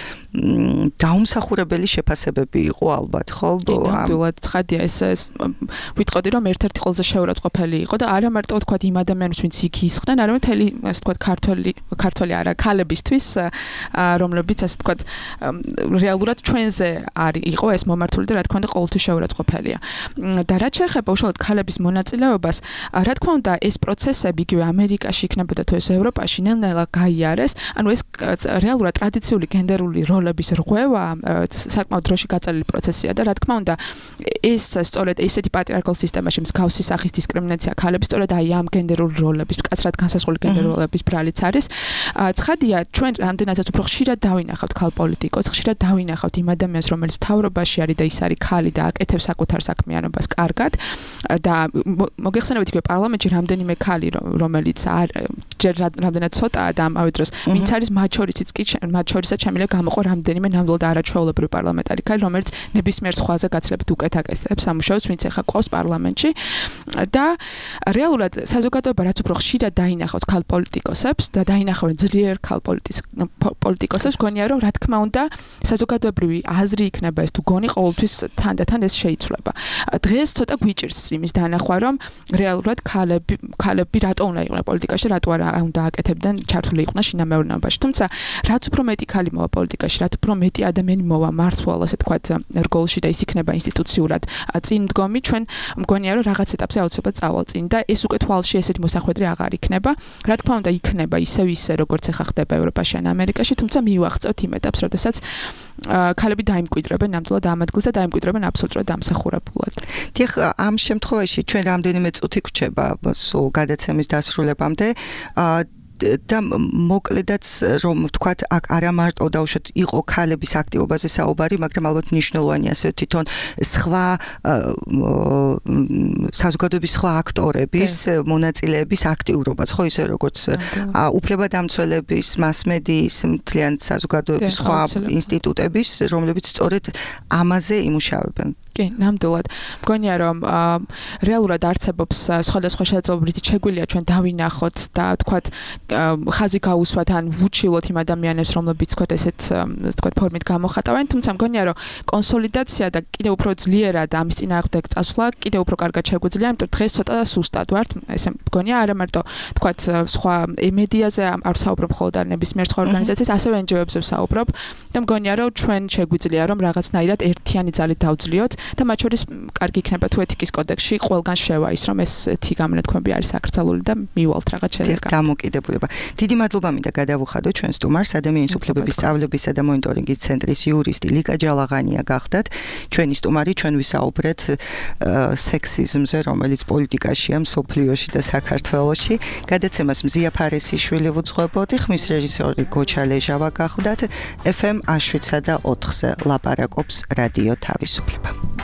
დაუმსახურებელი შეფასებები იყო ალბათ, ხო? ნამდვილად ცხადია ეს ვიტყოდი რომ ერთ-ერთი ყველაზე შეურაცხყოფელი იყო და არა მარტო თქვა იმ ადამიანებს, ვინც იქ ისხდნენ, არამედ მთელი ასე თქვა ქართველი ქართველი არა ქალებისთვის, რომლებიც ასე თქვა რეალურად ჩვენზე არის იყო ეს მომართული და რა თქმა უნდა ყოველთვის შეურაცხყოფელია. და რაც შეეხება უშუალოდ ქალების მონაწილეობას, რა თქმა უნდა ეს პროცესები იგივე ამერიკაში იქნებოდა თუ ეს ევროპაში ნელ-ნელა გაიარეს, ანუ ეს რეალურად ტრადიციული გენდერული როლების რღვევა საკმაოდ დროში გაწელილი პროცესია და რა თქმა უნდა ეს სწორედ ესეთი პატრიარქალ სისტემაში მსგავსი სახის დისკრიმინაცია ქალების სწორედ აი ამ გენდერული როლების მკაცრად განსაზღვრული გენდერულობის ბრალიც არის. ცხადია, ჩვენ რამდენადაც უფრო ხშირად დავინახავთ ქალ პოლიტიკოს, ხშირად დავინახავთ იმ ადამიანს, რომელიც მთავრობაში არის და ის არის ქალი და აკეთებს საკუთარ საქმიანობას კარგად და მოგეხსენებათ იგივე პარლამენტში რამდენიმე ქალი, რომელიც ჯერ რამდენად ცოტაა და ამავე დროს ვინც არის მათ შორისიც კი მათ შორისაც შემიძლია გამოყო რამდენიმე ნამდვილად არაჩვეულებრივი პარლამენტარი ქალი, რომელიც ნებისმიერ სხვაზე გაცილებით უკეთ აკეთებს სამუშაოს, ვინც ახლა ყავს პარლამენტში და რეალურად საზოგადოება რაც უფრო ხშირად დაინახავს ქალ პოლიტიკოსებს და დაინახავენ ძლიერ ქალ პოლიტიკოსებს, გონია რომ რა თქმა უნდა საზოგადოებრივი აზრი იქნება ეს თუ გონი ყოველთვის თანდათან ეს შეიცვლება. დღეს ცოტა გვიჭირს იმის დანახვა, რომ რეალურად ქალები ქალები რატო უნდა იყვნენ პოლიტიკაში, რატო არა უნდა აკეთებდნენ ჩართული იყვნენ შინამეურნეობაში. თუმცა რაც უფრო მეტი ქალი მოვა პოლიტიკაში, რაც უფრო მეტი ადამიანი მოვა მართლ ასე თქვა რგოლში და ის იქნება ინსტიტუციურად წინ მდგომი, ჩვენ მგონია რომ რაღაც ეტაპზე აუცილებლად წავალწინ და ეს უკვე თვალში ესეთი მოსახვედრი აღარ იქნება. რა თქმა უნდა იქნება ისევ ისე როგორც ახლა ხდება ევროპაში ან ამერიკაში, თუმცა მივახწევთ იმ ეტაპს, როდესაც ქალები დაიმკვიდრებენ ნამდვილად ამ ადგილზე, დაიმკვიდრებენ აბსოლუტურად დამსახურებულად. დიახ, ამ შემთხვევაში ჩვენ რამდენიმე წუთი გვჭება სულ გადაცემის დასრულებამდე. და მოკლედაც რომ ვთქვათ, აქ არა მარტო დაუშვათ იყო ქალების აქტივობაზე საუბარი, მაგრამ ალბათ მნიშვნელოვანი ასევე თვითონ სხვა საზოგადოების სხვა აქტორების მონაწილეების აქტიურობაც, ხო ისე როგორც უფლებადამცველების, მასმედიის, მთლიან საზოგადოების სხვა ინსტიტუტების, რომლებიც სწორედ ამაზე იმუშავებენ. კი, ნამდვილად. მგონია რომ რეალურად არსებობს სხვადასხვა შესაძლებლობებით შეგვიძლია ჩვენ დავინახოთ და თქვათ ხაზი გაუსვათ ან ვუჩილოთ იმ ადამიანებს, რომლებიც თქვათ ესეთ თქვათ ფორმით გამოხატავენ, თუმცა მგონია რომ კონსოლიდაცია და კიდევ უფრო ძლიერად ამის წინააღმდეგ წასვლა კიდევ უფრო კარგად შეგვიძლია, იმიტომ დღეს ცოტა სუსტად ვართ, ესე მგონია არა მარტო თქვათ სხვა მედიაზე არ ვსაუბრობ მხოლოდ არ ნებისმიერ სხვა ორგანიზაციას, ასევე εν ჯი ო-ებზე ვსაუბრობ და მგონია რომ ჩვენ შეგვიძლია რომ რაღაცნაირად ერთიანი ძალით დავძლიოთ და მათ შორის კარგი იქნება თუ ეთიკის კოდექსში ყველგან შევა ის რომ ეს თი გამონათქვამები არის აკრძალული და მივალთ რაღაც შედეგად. დამოკიდებულება. დიდი მადლობა მინდა გადავუხადო ჩვენ სტუმარს ადამიანის უფლებების სწავლებისა და მონიტორინგის ცენტრის იურისტი ლიკა ჯალაღანია გახდათ. ჩვენი სტუმარი, ჩვენ ვისაუბრეთ სექსიზმზე, რომელიც პოლიტიკაშია მსოფლიოში და საქართველოში. გადაცემას მზია ფარესიშვილი ვუძღვებოდი, ხმის რეჟისორი გოჩა ლეჟავა გახლდათ. ეფ ემ შვიდსა და ოთხზე ლაპარაკობს რადიო თავისუფლება.